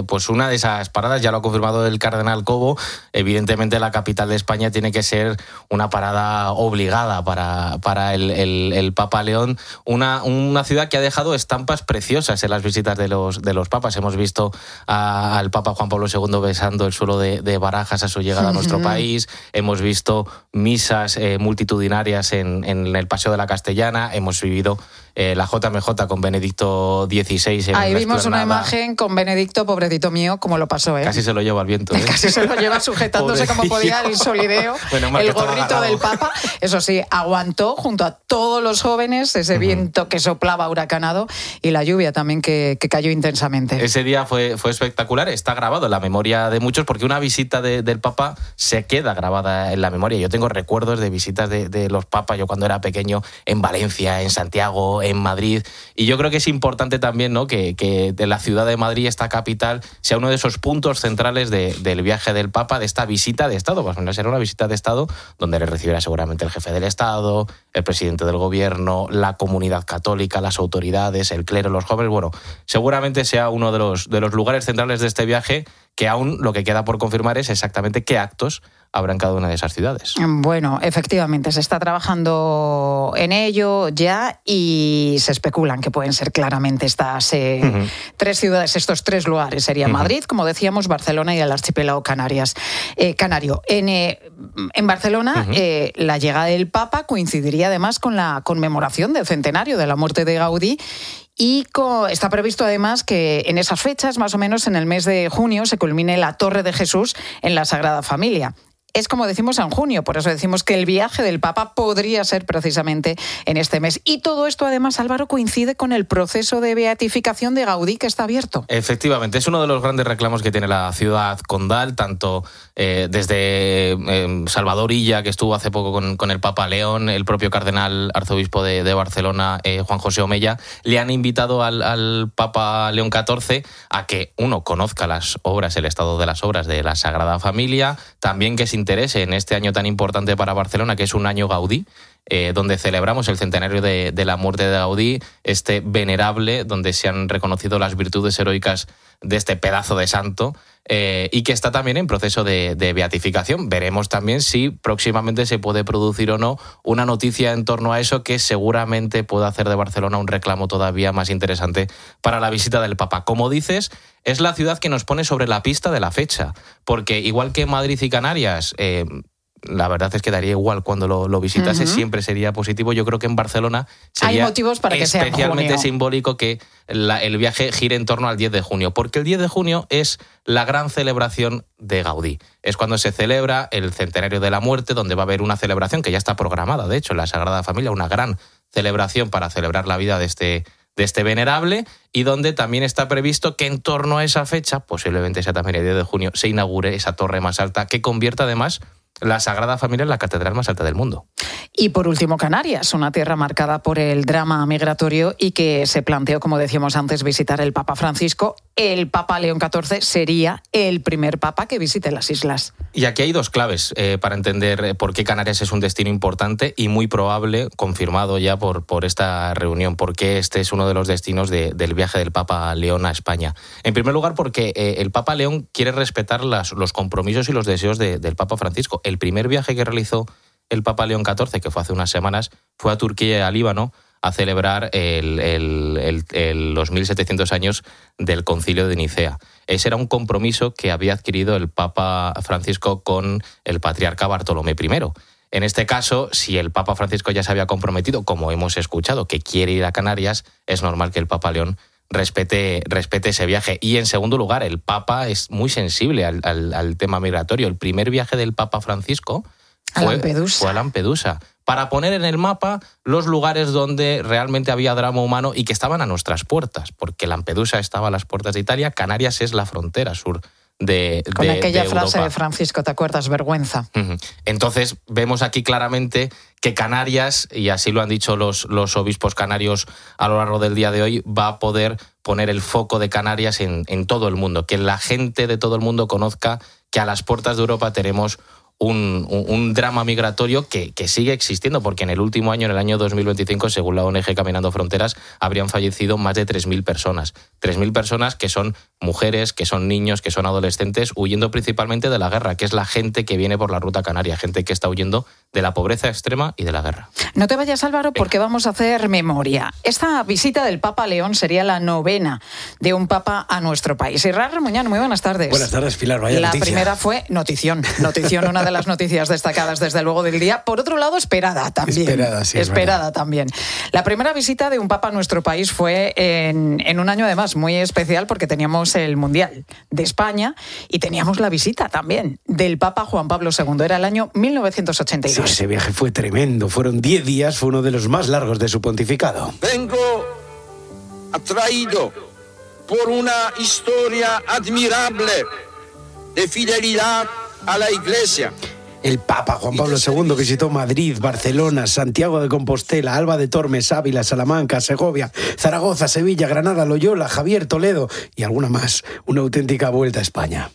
pues una de esas paradas, ya lo ha confirmado el cardenal Cobo, evidentemente la capital de España tiene que ser una parada obligada para el Papa León, una ciudad que ha dejado estampas preciosas en las visitas de los papas. Hemos visto al Papa Juan Pablo II besando el suelo de Barajas a su llegada a nuestro país, hemos visto misas multitudinarias en el Paseo de la Castellana, hemos vivido la JMJ con Benedicto XVI. Ahí vimos una imagen con Benedicto, pobrecito mío, como lo pasó, ¿eh? Casi se lo lleva al viento, ¿eh? Casi se lo lleva sujetándose como podía el solideo, el gorrito del Papa. Eso sí, aguantó junto a todos los jóvenes ese viento que soplaba huracanado y la lluvia también que cayó intensamente. Ese día fue espectacular, está grabado en la memoria de muchos porque una visita del Papa se queda grabada en la memoria. Yo tengo recuerdos de visitas de los papas, yo cuando era pequeño, en Valencia, en Santiago, en Madrid, y yo creo que es importante también, ¿no?, que de la ciudad de Madrid, esta capital, sea uno de esos puntos centrales del viaje del Papa, de esta visita de Estado. Pues bueno, será una visita de Estado donde le recibirá seguramente el jefe del Estado, el presidente del gobierno, la comunidad católica, las autoridades, el clero, los jóvenes. Bueno, seguramente sea uno de los lugares centrales de este viaje, que aún lo que queda por confirmar es exactamente qué actos habrá en cada una de esas ciudades. Bueno, efectivamente, se está trabajando en ello ya y se especulan que pueden ser claramente estas tres ciudades, estos tres lugares. Sería Madrid, como decíamos, Barcelona y el archipiélago canario. En Barcelona, la llegada del Papa coincidiría además con la conmemoración del centenario de la muerte de Gaudí. Y está previsto además que en esas fechas, más o menos en el mes de junio, se culmine la Torre de Jesús en la Sagrada Familia. Es como decimos en junio, por eso decimos que el viaje del Papa podría ser precisamente en este mes. Y todo esto, además, Álvaro, coincide con el proceso de beatificación de Gaudí que está abierto. Efectivamente, es uno de los grandes reclamos que tiene la ciudad condal, tanto desde Salvador Illa, que estuvo hace poco con el Papa León, el propio cardenal arzobispo de Barcelona, Juan José Omeya, le han invitado al Papa León XIV a que, uno, conozca las obras, el estado de las obras de la Sagrada Familia, también que se interese en este año tan importante para Barcelona, que es un año Gaudí, donde celebramos el centenario de la muerte de Gaudí, este venerable, donde se han reconocido las virtudes heroicas de este pedazo de santo, y que está también en proceso de beatificación. Veremos también si próximamente se puede producir o no una noticia en torno a eso, que seguramente pueda hacer de Barcelona un reclamo todavía más interesante para la visita del Papa. Como dices, es la ciudad que nos pone sobre la pista de la fecha, porque igual que Madrid y Canarias, la verdad es que daría igual cuando lo visitase, siempre sería positivo. Yo creo que en Barcelona sería hay motivos para que sea especialmente simbólico que el viaje gire en torno al 10 de junio, porque el 10 de junio es la gran celebración de Gaudí. Es cuando se celebra el centenario de la muerte, donde va a haber una celebración que ya está programada, de hecho, en la Sagrada Familia, una gran celebración para celebrar la vida de este venerable, y donde también está previsto que en torno a esa fecha, posiblemente sea también el 10 de junio, se inaugure esa torre más alta que convierta además la Sagrada Familia en la catedral más alta del mundo. Y por último, Canarias, una tierra marcada por el drama migratorio y que se planteó, como decíamos antes, visitar el Papa Francisco. El Papa León XIV sería el primer papa que visite las islas. Y aquí hay dos claves para entender por qué Canarias es un destino importante y muy probable, confirmado ya por esta reunión, por qué este es uno de los destinos del viaje del Papa León a España. En primer lugar, porque el Papa León quiere respetar los compromisos y los deseos del Papa Francisco. El primer viaje que realizó el Papa León XIV, que fue hace unas semanas, fue a Turquía y a Líbano a celebrar los 1700 años del Concilio de Nicea. Ese era un compromiso que había adquirido el Papa Francisco con el patriarca Bartolomé I. En este caso, si el Papa Francisco ya se había comprometido, como hemos escuchado, que quiere ir a Canarias, es normal que el Papa León respete ese viaje. Y en segundo lugar, el Papa es muy sensible al tema migratorio. El primer viaje del Papa Francisco fue a Lampedusa, para poner en el mapa los lugares donde realmente había drama humano y que estaban a nuestras puertas, porque Lampedusa estaba a las puertas de Italia, Canarias es la frontera sur con aquella frase Europa. De Francisco, ¿te acuerdas? Vergüenza. Entonces vemos aquí claramente que Canarias, y así lo han dicho los obispos canarios a lo largo del día de hoy, va a poder poner el foco de Canarias en todo el mundo, que la gente de todo el mundo conozca que a las puertas de Europa tenemos un drama migratorio que sigue existiendo, porque en el último año, en el año 2025, según la ONG Caminando Fronteras, habrían fallecido más de 3.000 personas. 3.000 personas que son mujeres, que son niños, que son adolescentes, huyendo principalmente de la guerra, que es la gente que viene por la ruta canaria, gente que está huyendo de la pobreza extrema y de la guerra. No te vayas, Álvaro, porque vamos a hacer memoria. Esta visita del Papa León sería la 9ª de un Papa a nuestro país. Israr Remuñán, muy buenas tardes. Buenas tardes, Pilar. Vaya la noticia. Primera fue notición, una de las noticias destacadas desde luego del día. Por otro lado, esperada también. Esperada también. La primera visita de un Papa a nuestro país fue en un año además muy especial, porque teníamos el Mundial de España y teníamos la visita también del Papa Juan Pablo II. Era el año 1982. Sí, ese viaje fue tremendo. Fueron 10 días, fue uno de los más largos de su pontificado. Vengo atraído por una historia admirable de fidelidad a la Iglesia. El Papa Juan Pablo II visitó Madrid, Barcelona, Santiago de Compostela, Alba de Tormes, Ávila, Salamanca, Segovia, Zaragoza, Sevilla, Granada, Loyola, Javier, Toledo y alguna más. Una auténtica vuelta a España.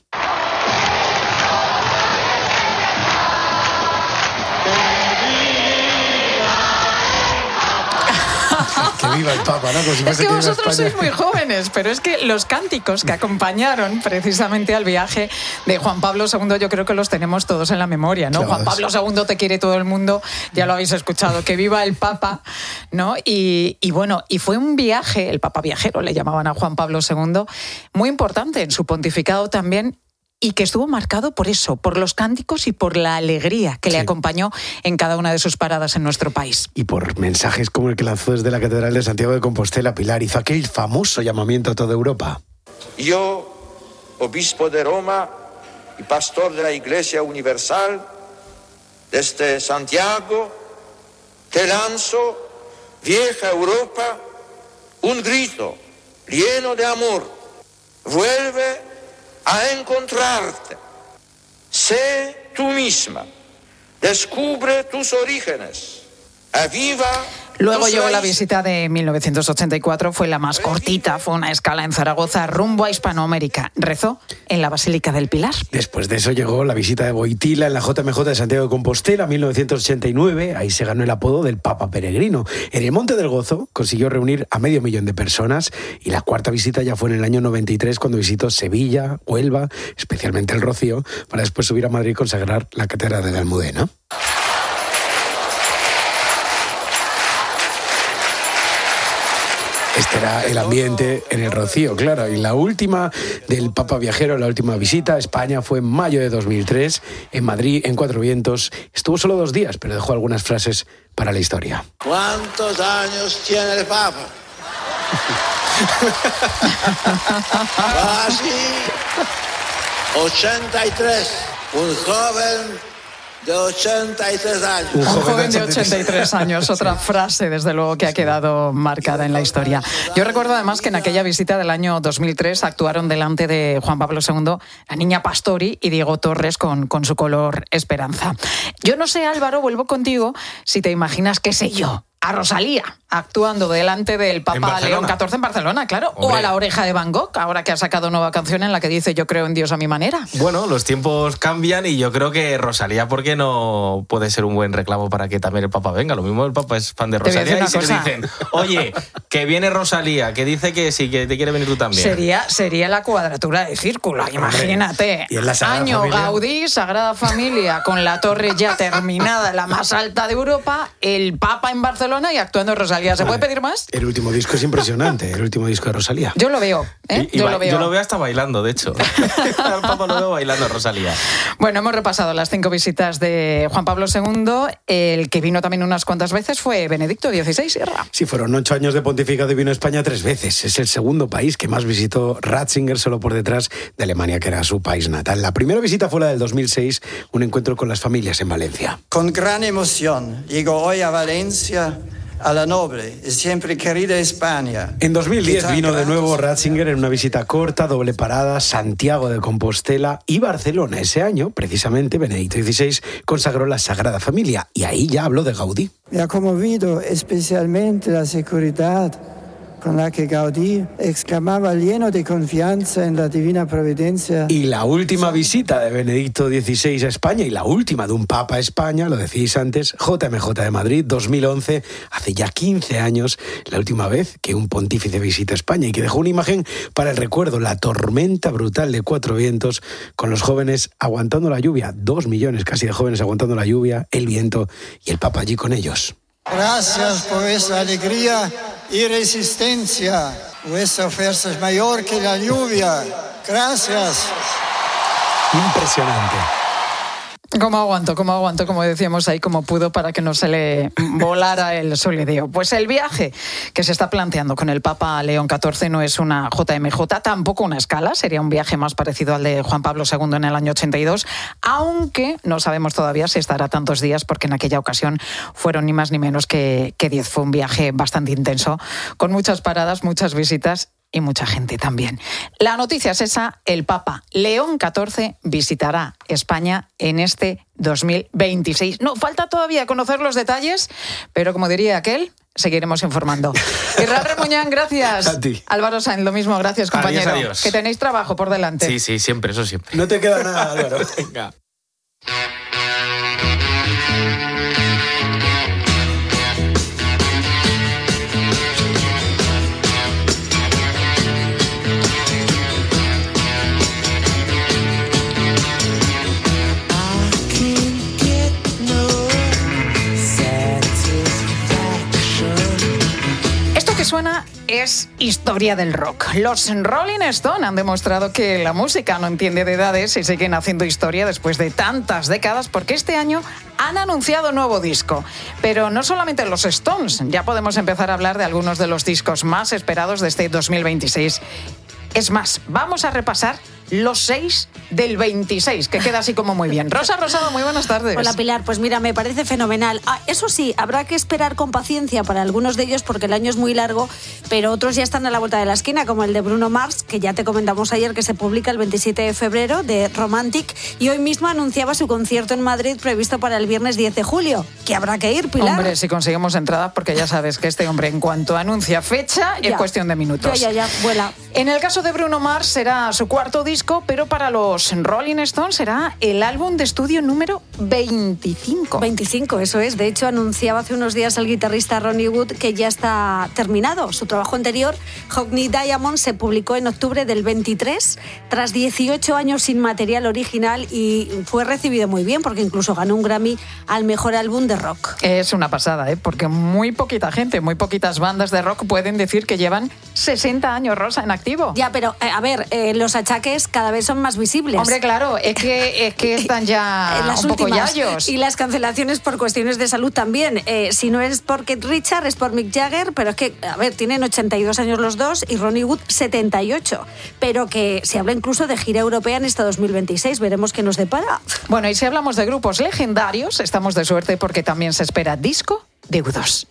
Que viva el Papa, ¿no? Es que vosotros sois muy jóvenes, pero es que los cánticos que acompañaron precisamente al viaje de Juan Pablo II, yo creo que los tenemos todos en la memoria, ¿no? Claro, Juan Pablo II, te quiere todo el mundo, ya lo habéis escuchado, que viva el Papa, ¿no? Y bueno, y fue un viaje, el Papa viajero le llamaban a Juan Pablo II, muy importante en su pontificado también, y que estuvo marcado por eso, por los cánticos y por la alegría que le acompañó en cada una de sus paradas en nuestro país. Y por mensajes como el que lanzó desde la Catedral de Santiago de Compostela. Pilar, hizo aquel famoso llamamiento a toda Europa. Yo, obispo de Roma y pastor de la Iglesia Universal, desde Santiago, te lanzo, vieja Europa, un grito lleno de amor. Vuelve a encontrarte. Sé tú misma. Descubre tus orígenes. Aviva. Luego llegó la visita de 1984, fue la más cortita, fue una escala en Zaragoza rumbo a Hispanoamérica. Rezó en la Basílica del Pilar. Después de eso llegó la visita de Wojtyla en la JMJ de Santiago de Compostela, 1989. Ahí se ganó el apodo del Papa Peregrino. En el Monte del Gozo consiguió reunir a 500.000 de personas, y la cuarta visita ya fue en el año 93, cuando visitó Sevilla, Huelva, especialmente el Rocío, para después subir a Madrid y consagrar la Catedral de la Almudena. Este era el ambiente en el Rocío, claro. Y la última del Papa Viajero, la última visita a España, fue en mayo de 2003, en Madrid, en Cuatro Vientos. Estuvo solo 2 días, pero dejó algunas frases para la historia. ¿Cuántos años tiene el Papa? Casi 83. Un joven de 83 años. Un joven de 83 años, otra frase desde luego que ha quedado marcada en la historia. Yo recuerdo además que en aquella visita del año 2003 actuaron delante de Juan Pablo II la niña Pastori y Diego Torres con su color Esperanza. Yo no sé, Álvaro, vuelvo contigo, si te imaginas, qué sé yo, a Rosalía actuando delante del Papa León XIV en Barcelona, claro. Hombre. O a La Oreja de Van Gogh, ahora que ha sacado nueva canción en la que dice yo creo en Dios a mi manera. Bueno, los tiempos cambian y yo creo que Rosalía, ¿por qué no puede ser un buen reclamo para que también el Papa venga? Lo mismo el Papa es fan de Rosalía y si le dicen, oye, que viene Rosalía, que dice que sí, que te quiere venir tú también. Sería la cuadratura de círculo, imagínate. ¿Y en la Sagrada Año Familia? Gaudí, Sagrada Familia, con la torre ya terminada, la más alta de Europa, el Papa en Barcelona y actuando Rosalía. ¿Se puede pedir más? El último disco es impresionante, el último disco de Rosalía. Yo lo veo, yo lo veo. Yo lo veo hasta bailando, de hecho. Al Papa lo veo bailando a Rosalía. Bueno, hemos repasado las 5 visitas de Juan Pablo II. El que vino también unas cuantas veces fue Benedicto XVI, Sierra. Sí, fueron 8 años de pontificado y vino a España 3 veces. Es el segundo país que más visitó Ratzinger, solo por detrás de Alemania, que era su país natal. La primera visita fue la del 2006, un encuentro con las familias en Valencia. Con gran emoción llego hoy a Valencia, a la noble y siempre querida España. En 2010 vino de nuevo Ratzinger en una visita corta, doble parada, Santiago de Compostela y Barcelona. Ese año, precisamente, Benedicto XVI consagró la Sagrada Familia y ahí ya habló de Gaudí. Me ha conmovido especialmente la seguridad con la que Gaudí exclamaba lleno de confianza en la divina providencia. Y la última visita de Benedicto XVI a España, y la última de un Papa a España, lo decís antes, JMJ de Madrid, 2011, hace ya 15 años, la última vez que un pontífice visita España y que dejó una imagen para el recuerdo, la tormenta brutal de 4 vientos, con los jóvenes aguantando la lluvia, 2 millones casi de jóvenes aguantando la lluvia, el viento y el Papa allí con ellos. Gracias por vuestra alegría y resistencia. Vuestra fuerza es mayor que la lluvia. Gracias. Impresionante. ¿Cómo aguanto, como decíamos ahí, como pudo para que no se le volara el solideo? Pues el viaje que se está planteando con el Papa León XIV no es una JMJ, tampoco una escala, sería un viaje más parecido al de Juan Pablo II en el año 82, aunque no sabemos todavía si estará tantos días, porque en aquella ocasión fueron ni más ni menos que 10. Fue un viaje bastante intenso, con muchas paradas, muchas visitas y mucha gente también. La noticia es esa, el Papa León XIV visitará España en este 2026. No, falta todavía conocer los detalles, pero como diría aquel, seguiremos informando. Israel Remuñán, gracias. A ti. Álvaro Sainz, lo mismo, gracias, compañero. Adiós. Que tenéis trabajo por delante. Sí, siempre, eso siempre. No te queda nada, Álvaro. Venga. Suena es historia del rock. Los Rolling Stones han demostrado que la música no entiende de edades y siguen haciendo historia después de tantas décadas, porque este año han anunciado nuevo disco. Pero no solamente los Stones, ya podemos empezar a hablar de algunos de los discos más esperados de este 2026. Es más, vamos a repasar los 6 del 26, que queda así como muy bien. Rosa Rosado, muy buenas tardes. Hola, Pilar, pues mira, me parece fenomenal. Eso sí, habrá que esperar con paciencia para algunos de ellos porque el año es muy largo, pero otros ya están a la vuelta de la esquina, como el de Bruno Mars, que ya te comentamos ayer que se publica el 27 de febrero, de Romantic, y hoy mismo anunciaba su concierto en Madrid previsto para el viernes 10 de julio, que habrá que ir, Pilar. Hombre, si conseguimos entradas, porque ya sabes que este hombre, en cuanto anuncia fecha, es cuestión de minutos. Ya, vuela. En el caso de Bruno Mars será su cuarto disco, pero para los Rolling Stones será el álbum de estudio número 25. 25, eso es. De hecho, anunciaba hace unos días el guitarrista Ronnie Wood que ya está terminado. Su trabajo anterior, Hockney Diamond, se publicó en octubre del 23, tras 18 años sin material original, y fue recibido muy bien, porque incluso ganó un Grammy al mejor álbum de rock. Es una pasada, porque muy poquita gente, muy poquitas bandas de rock pueden decir que llevan 60 años, Rosa, en activo. Ya, pero a ver, los achaques cada vez son más visibles. Hombre, claro, es que están ya las un últimas, poco yayos. Y las cancelaciones por cuestiones de salud también. Si no es por Keith Richards, es por Mick Jagger, pero es que, a ver, tienen 82 años los dos y Ronnie Wood 78. Pero que se habla incluso de gira europea en este 2026. Veremos qué nos depara. Bueno, y si hablamos de grupos legendarios, estamos de suerte porque también se espera disco de U2.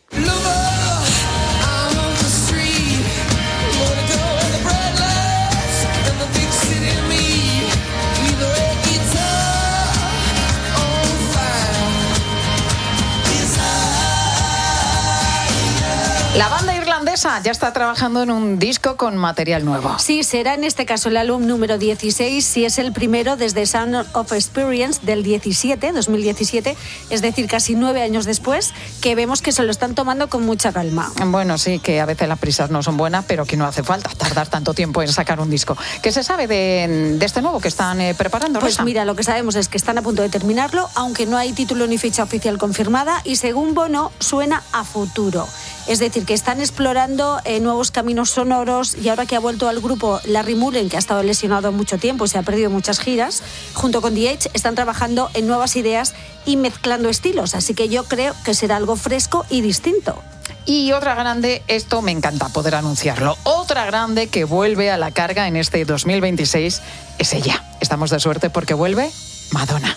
La banda irlandesa ya está trabajando en un disco con material nuevo. Sí, será en este caso el álbum número 16, y es el primero desde Sound of Experience del 2017, es decir, casi 9 años después, que vemos que se lo están tomando con mucha calma. Bueno, sí, que a veces las prisas no son buenas, pero que no hace falta tardar tanto tiempo en sacar un disco. ¿Qué se sabe de este nuevo que están preparando, Rosa? Pues mira, lo que sabemos es que están a punto de terminarlo, aunque no hay título ni fecha oficial confirmada, y según Bono, suena a futuro. Es decir, que están explorando nuevos caminos sonoros, y ahora que ha vuelto al grupo Larry Mullen, que ha estado lesionado mucho tiempo y se ha perdido muchas giras, junto con The Edge están trabajando en nuevas ideas y mezclando estilos, así que yo creo que será algo fresco y distinto. Y otra grande, esto me encanta poder anunciarlo, otra grande que vuelve a la carga en este 2026 es ella. Estamos de suerte porque vuelve Madonna.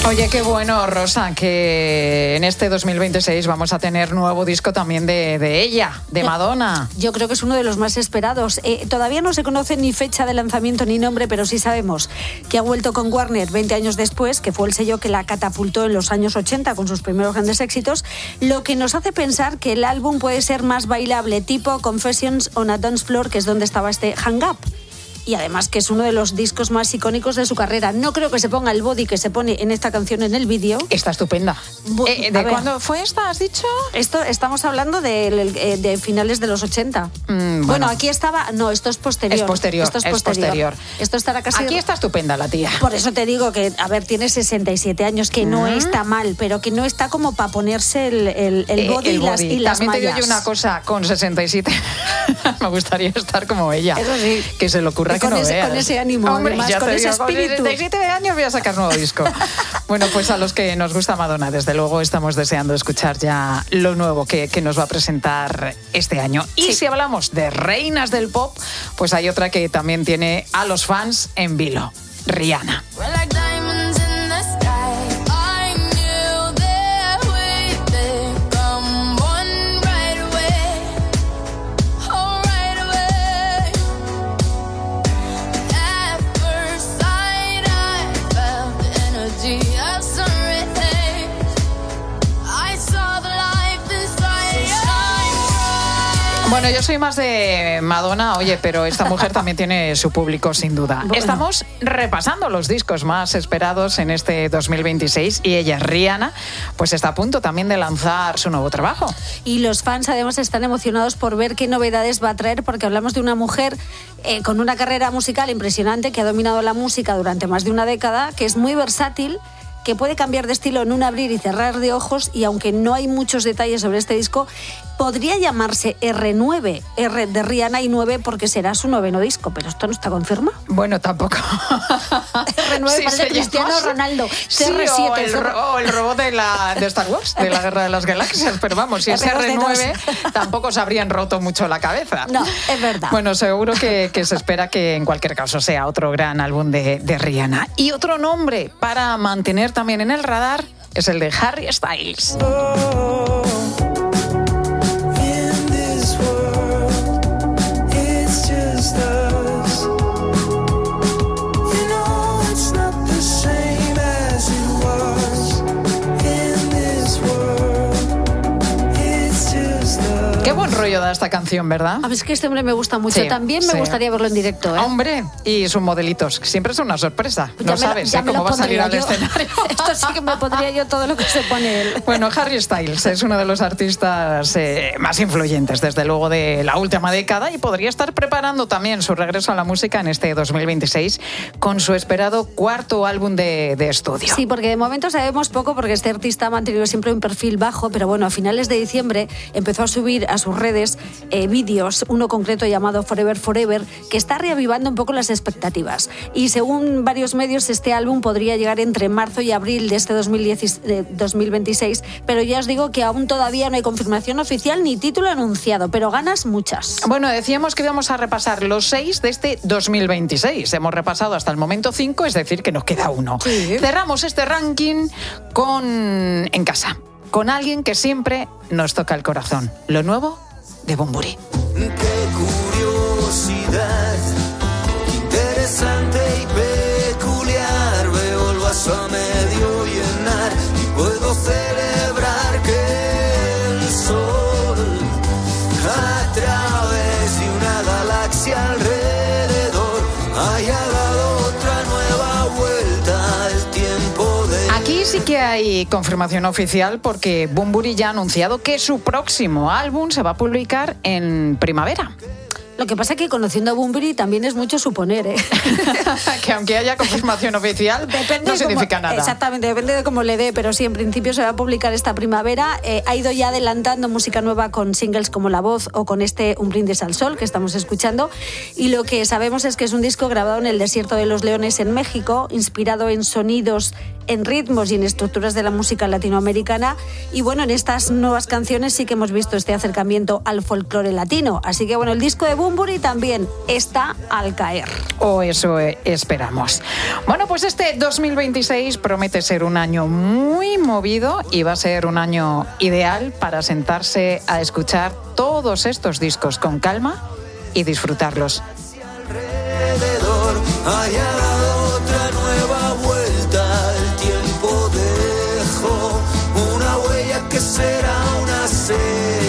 Oye, qué bueno, Rosa, que en este 2026 vamos a tener nuevo disco también de ella, de Madonna. Yo creo que es uno de los más esperados. Todavía no se conoce ni fecha de lanzamiento ni nombre, pero sí sabemos que ha vuelto con Warner 20 años después, que fue el sello que la catapultó en los años 80 con sus primeros grandes éxitos, lo que nos hace pensar que el álbum puede ser más bailable, tipo Confessions on a Dance Floor, que es donde estaba este Hang Up. Y además que es uno de los discos más icónicos de su carrera. No creo que se ponga el body que se pone en esta canción en el vídeo. Está estupenda. ¿De cuándo fue esta, has dicho? Estamos hablando de finales de los 80. Bueno, aquí estaba... No, esto es posterior. Es posterior. Esto estará casi... Aquí está estupenda la tía. Por eso te digo que, a ver, tiene 67 años, que no está mal, pero que no está como para ponerse el body y las mallas. También te digo yo una cosa, con 67 me gustaría estar como ella. Eso sí. Que se le ocurra que no veas. Con ese ánimo, hombre, además, con ese espíritu. Con 67 años voy a sacar nuevo disco. Bueno, pues a los que nos gusta Madonna, desde luego estamos deseando escuchar ya lo nuevo que nos va a presentar este año. Y si hablamos de reinas del pop, pues hay otra que también tiene a los fans en vilo, Rihanna. Bueno, yo soy más de Madonna, oye, pero esta mujer también tiene su público, sin duda. Bueno. Estamos repasando los discos más esperados en este 2026 y ella, Rihanna, pues está a punto también de lanzar su nuevo trabajo. Y los fans además están emocionados por ver qué novedades va a traer, porque hablamos de una mujer con una carrera musical impresionante que ha dominado la música durante más de una década, que es muy versátil, que puede cambiar de estilo en un abrir y cerrar de ojos, y aunque no hay muchos detalles sobre este disco, podría llamarse R9, R de Rihanna y 9 porque será su 9º disco, pero esto no está confirmado. Bueno, tampoco. R9 sí, parece Cristiano Ronaldo. Sí, CR7. O el robot de Star Wars, de la Guerra de las Galaxias, pero vamos, si es R9 tampoco se habrían roto mucho la cabeza. No, es verdad. Bueno, seguro que se espera que en cualquier caso sea otro gran álbum de Rihanna. Y otro nombre para mantener también en el radar es el de Harry Styles. Qué buen rollo da esta canción, ¿verdad? A ver, es que este hombre me gusta mucho. Sí, también me gustaría verlo en directo, ¿eh? Hombre, y sus modelitos. Siempre es una sorpresa. No sabes cómo va a salir al escenario. Esto sí que me pondría yo todo lo que se pone él. Bueno, Harry Styles es uno de los artistas más influyentes, desde luego, de la última década, y podría estar preparando también su regreso a la música en este 2026 con su esperado cuarto álbum de estudio. Sí, porque de momento sabemos poco, porque este artista ha mantenido siempre un perfil bajo, pero bueno, a finales de diciembre empezó a subir a sus redes vídeos, uno concreto llamado Forever Forever, que está reavivando un poco las expectativas. Y según varios medios, este álbum podría llegar entre marzo y abril de este 2026, pero ya os digo que aún todavía no hay confirmación oficial ni título anunciado, pero ganas muchas. Bueno, decíamos que íbamos a repasar los 6 de este 2026. Hemos repasado hasta el momento 5, es decir, que nos queda uno. Sí. Cerramos este ranking En Casa, con alguien que siempre nos toca el corazón. Lo nuevo de Bunbury. Qué curiosidad, interesante y peculiar. Veo el vaso a medio llenar y puedo celebrar que el sol, a través de una galaxia alrededor, haya dado otra nueva vuelta al tiempo de... Aquí sí que hay confirmación oficial, porque Bunbury ya ha anunciado que su próximo álbum se va a publicar en primavera. Lo que pasa es que conociendo a Bunbury también es mucho suponer, ¿eh? Que aunque haya confirmación oficial, no significa nada. Exactamente, depende de cómo le dé, pero sí, en principio se va a publicar esta primavera. Ha ido ya adelantando música nueva con singles como La Voz o con este Un brindis al sol que estamos escuchando. Y lo que sabemos es que es un disco grabado en el desierto de los Leones en México, inspirado en sonidos en ritmos y en estructuras de la música latinoamericana. Y bueno, en estas nuevas canciones sí que hemos visto este acercamiento al folclore latino. Así que bueno, el disco de Bunbury también está al caer. O eso esperamos. Bueno, pues este 2026 promete ser un año muy movido y va a ser un año ideal para sentarse a escuchar todos estos discos con calma y disfrutarlos. Hay otra nueva vuelta, el tiempo dejó una huella que será una señal.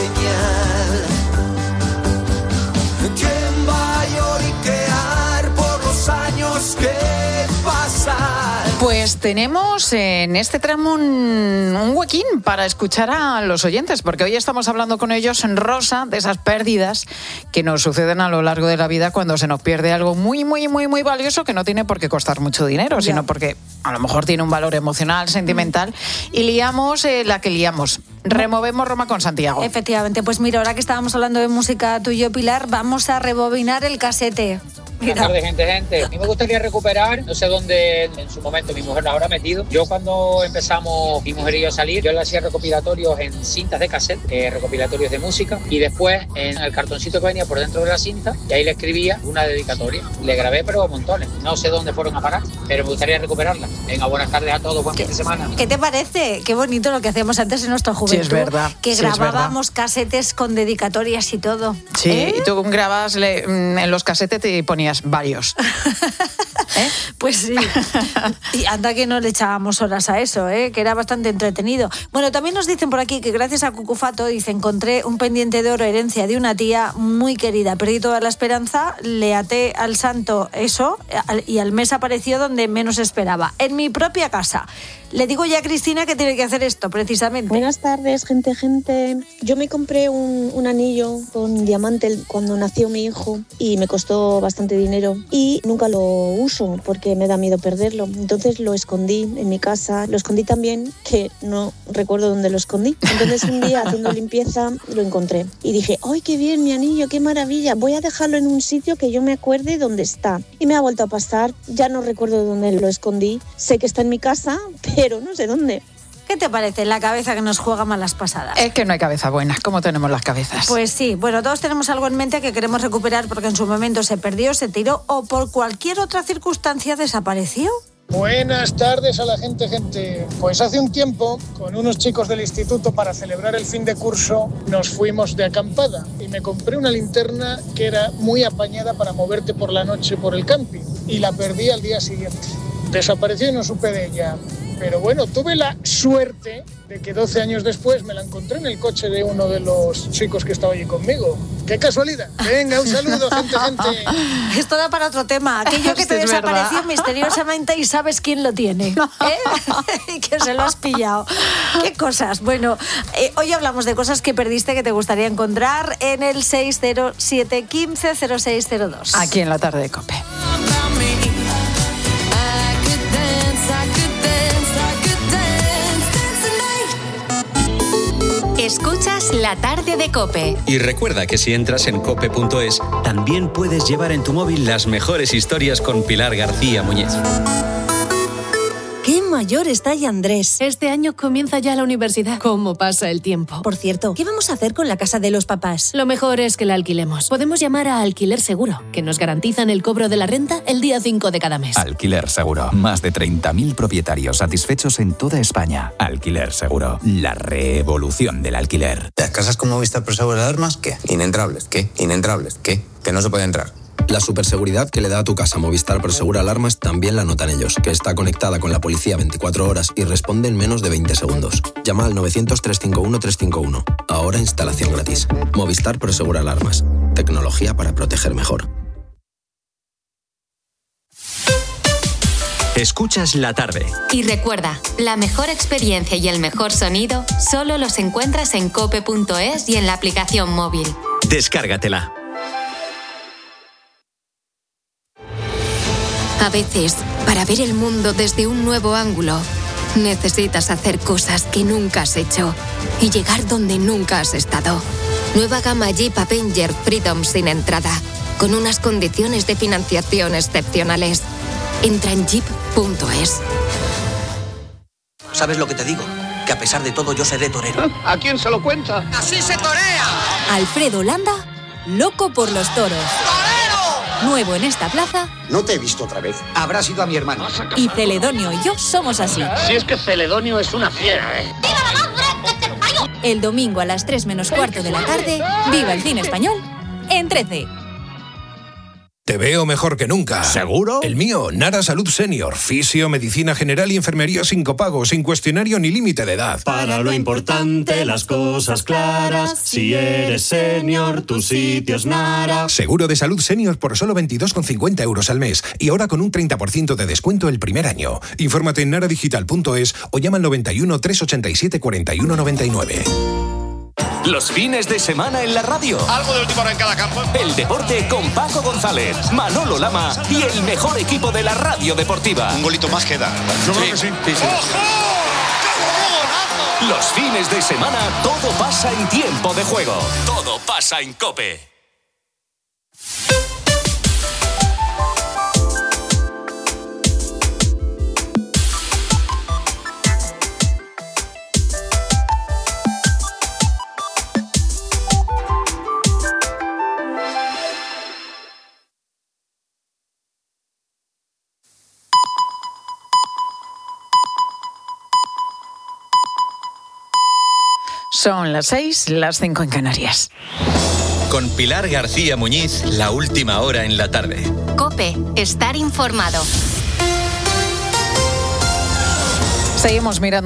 ¿Quién va a lloriquear por los años que pasan? Pues tenemos en este tramo un huequín para escuchar a los oyentes, porque hoy estamos hablando con ellos en rosa de esas pérdidas que nos suceden a lo largo de la vida cuando se nos pierde algo muy, muy, muy, muy valioso, que no tiene por qué costar mucho dinero, sino porque a lo mejor tiene un valor emocional, sentimental, y liamos la que liamos. Removemos Roma con Santiago. Efectivamente, pues mira, ahora que estábamos hablando de música tú y yo, Pilar, vamos a rebobinar el casete. Buenas tardes, gente. A mí me gustaría recuperar, no sé dónde en su momento mi mujer la habrá metido. Yo cuando empezamos, mi mujer y yo a salir, yo le hacía recopilatorios en cintas de cassette, recopilatorios de música, y después en el cartoncito que venía por dentro de la cinta, y ahí le escribía una dedicatoria. Le grabé, pero montones. No sé dónde fueron a parar, pero me gustaría recuperarla. Venga, buenas tardes a todos, buen fin de semana. ¿Qué te parece? Qué bonito lo que hacíamos antes en nuestra juventud. Sí, es verdad. Que grabábamos casetes con dedicatorias y todo. Sí, y tú grababas en los casetes y ponías varios. Pues sí. Y anda que no le echábamos horas a eso, que era bastante entretenido. Bueno, también nos dicen por aquí que gracias a Cucufato, dice, encontré un pendiente de oro, herencia de una tía muy querida. Perdí toda la esperanza, le até al santo eso y al mes apareció donde menos esperaba, en mi propia casa. Le digo ya a Cristina que tiene que hacer esto, precisamente. Buenas tardes, gente. Yo me compré un anillo con diamante cuando nació mi hijo y me costó bastante dinero y nunca lo uso porque me da miedo perderlo. Entonces lo escondí en mi casa. Lo escondí también, que no recuerdo dónde lo escondí. Entonces un día haciendo limpieza lo encontré y dije, ¡ay, qué bien, mi anillo, qué maravilla! Voy a dejarlo en un sitio que yo me acuerde dónde está. Y me ha vuelto a pasar. Ya no recuerdo dónde lo escondí. Sé que está en mi casa, pero no sé dónde. ¿Qué te parece la cabeza que nos juega malas pasadas? Es que no hay cabeza buena. ¿Cómo tenemos las cabezas? Pues sí. Bueno, todos tenemos algo en mente que queremos recuperar porque en su momento se perdió, se tiró o por cualquier otra circunstancia desapareció. Buenas tardes a la gente. Pues hace un tiempo, con unos chicos del instituto, para celebrar el fin de curso, nos fuimos de acampada y me compré una linterna que era muy apañada para moverte por la noche por el camping y la perdí al día siguiente. Desapareció y no supe de ella. Pero bueno, tuve la suerte de que 12 años después me la encontré en el coche de uno de los chicos que estaba allí conmigo. ¡Qué casualidad! Venga, un saludo, gente. Esto da para otro tema. Aquello que te desapareció misteriosamente y sabes quién lo tiene. Y que se lo has pillado. ¡Qué cosas! Bueno, hoy hablamos de cosas que perdiste que te gustaría encontrar en el 607 15 0602. Aquí en la tarde de COPE. Escuchas La Tarde de COPE. Y recuerda que si entras en cope.es, también puedes llevar en tu móvil las mejores historias con Pilar García Muñez. ¡Qué mayor está ya Andrés! Este año comienza ya la universidad. ¿Cómo pasa el tiempo? Por cierto, ¿qué vamos a hacer con la casa de los papás? Lo mejor es que la alquilemos. Podemos llamar a Alquiler Seguro, que nos garantizan el cobro de la renta el día 5 de cada mes. Alquiler Seguro. Más de 30.000 propietarios satisfechos en toda España. Alquiler Seguro. La revolución del alquiler. ¿Las casas con Movistar Prosegur Alarmas? ¿Qué? Inentrables. ¿Qué? Inentrables. ¿Qué? Que no se puede entrar. La superseguridad que le da a tu casa Movistar Prosegur Alarmas también la notan ellos, que está conectada con la policía 24 horas y responde en menos de 20 segundos. Llama al 900-351-351. Ahora instalación gratis. Movistar Prosegur Alarmas. Tecnología para proteger mejor. Escuchas La Tarde. Y recuerda, la mejor experiencia y el mejor sonido solo los encuentras en cope.es y en la aplicación móvil. Descárgatela. A veces, para ver el mundo desde un nuevo ángulo, necesitas hacer cosas que nunca has hecho y llegar donde nunca has estado. Nueva gama Jeep Avenger Freedom sin entrada, con unas condiciones de financiación excepcionales. Entra en jeep.es. ¿Sabes lo que te digo? Que a pesar de todo yo seré torero. ¿A quién se lo cuenta? ¡Así se torea! Alfredo Landa, loco por los toros. ¡Torero! Nuevo en esta plaza. No te he visto otra vez. Habrá sido a mi hermano. Y Celedonio y yo somos así. Si es que Celedonio es una fiera, ¿eh? El domingo a las 3 menos cuarto de la tarde, viva el cine español en 13. Te veo mejor que nunca. ¿Seguro? El mío, Nara Salud Senior. Fisio, medicina general y enfermería sin copago, sin cuestionario ni límite de edad. Para lo importante, las cosas claras. Si eres senior, tu sitio es Nara. Seguro de salud senior por solo 22,50 euros al mes. Y ahora con un 30% de descuento el primer año. Infórmate en naradigital.es o llama al 91 387 41 99. Los fines de semana en la radio. Algo de última hora en cada campo. El deporte con Paco González, Manolo Lama y el mejor equipo de la radio deportiva. Un golito más queda. Yo creo que sí. Los fines de semana todo pasa en tiempo de juego. Todo pasa en COPE. Son las 6, las 5 en Canarias. Con Pilar García Muñiz, la última hora en la tarde. COPE, estar informado. Seguimos mirando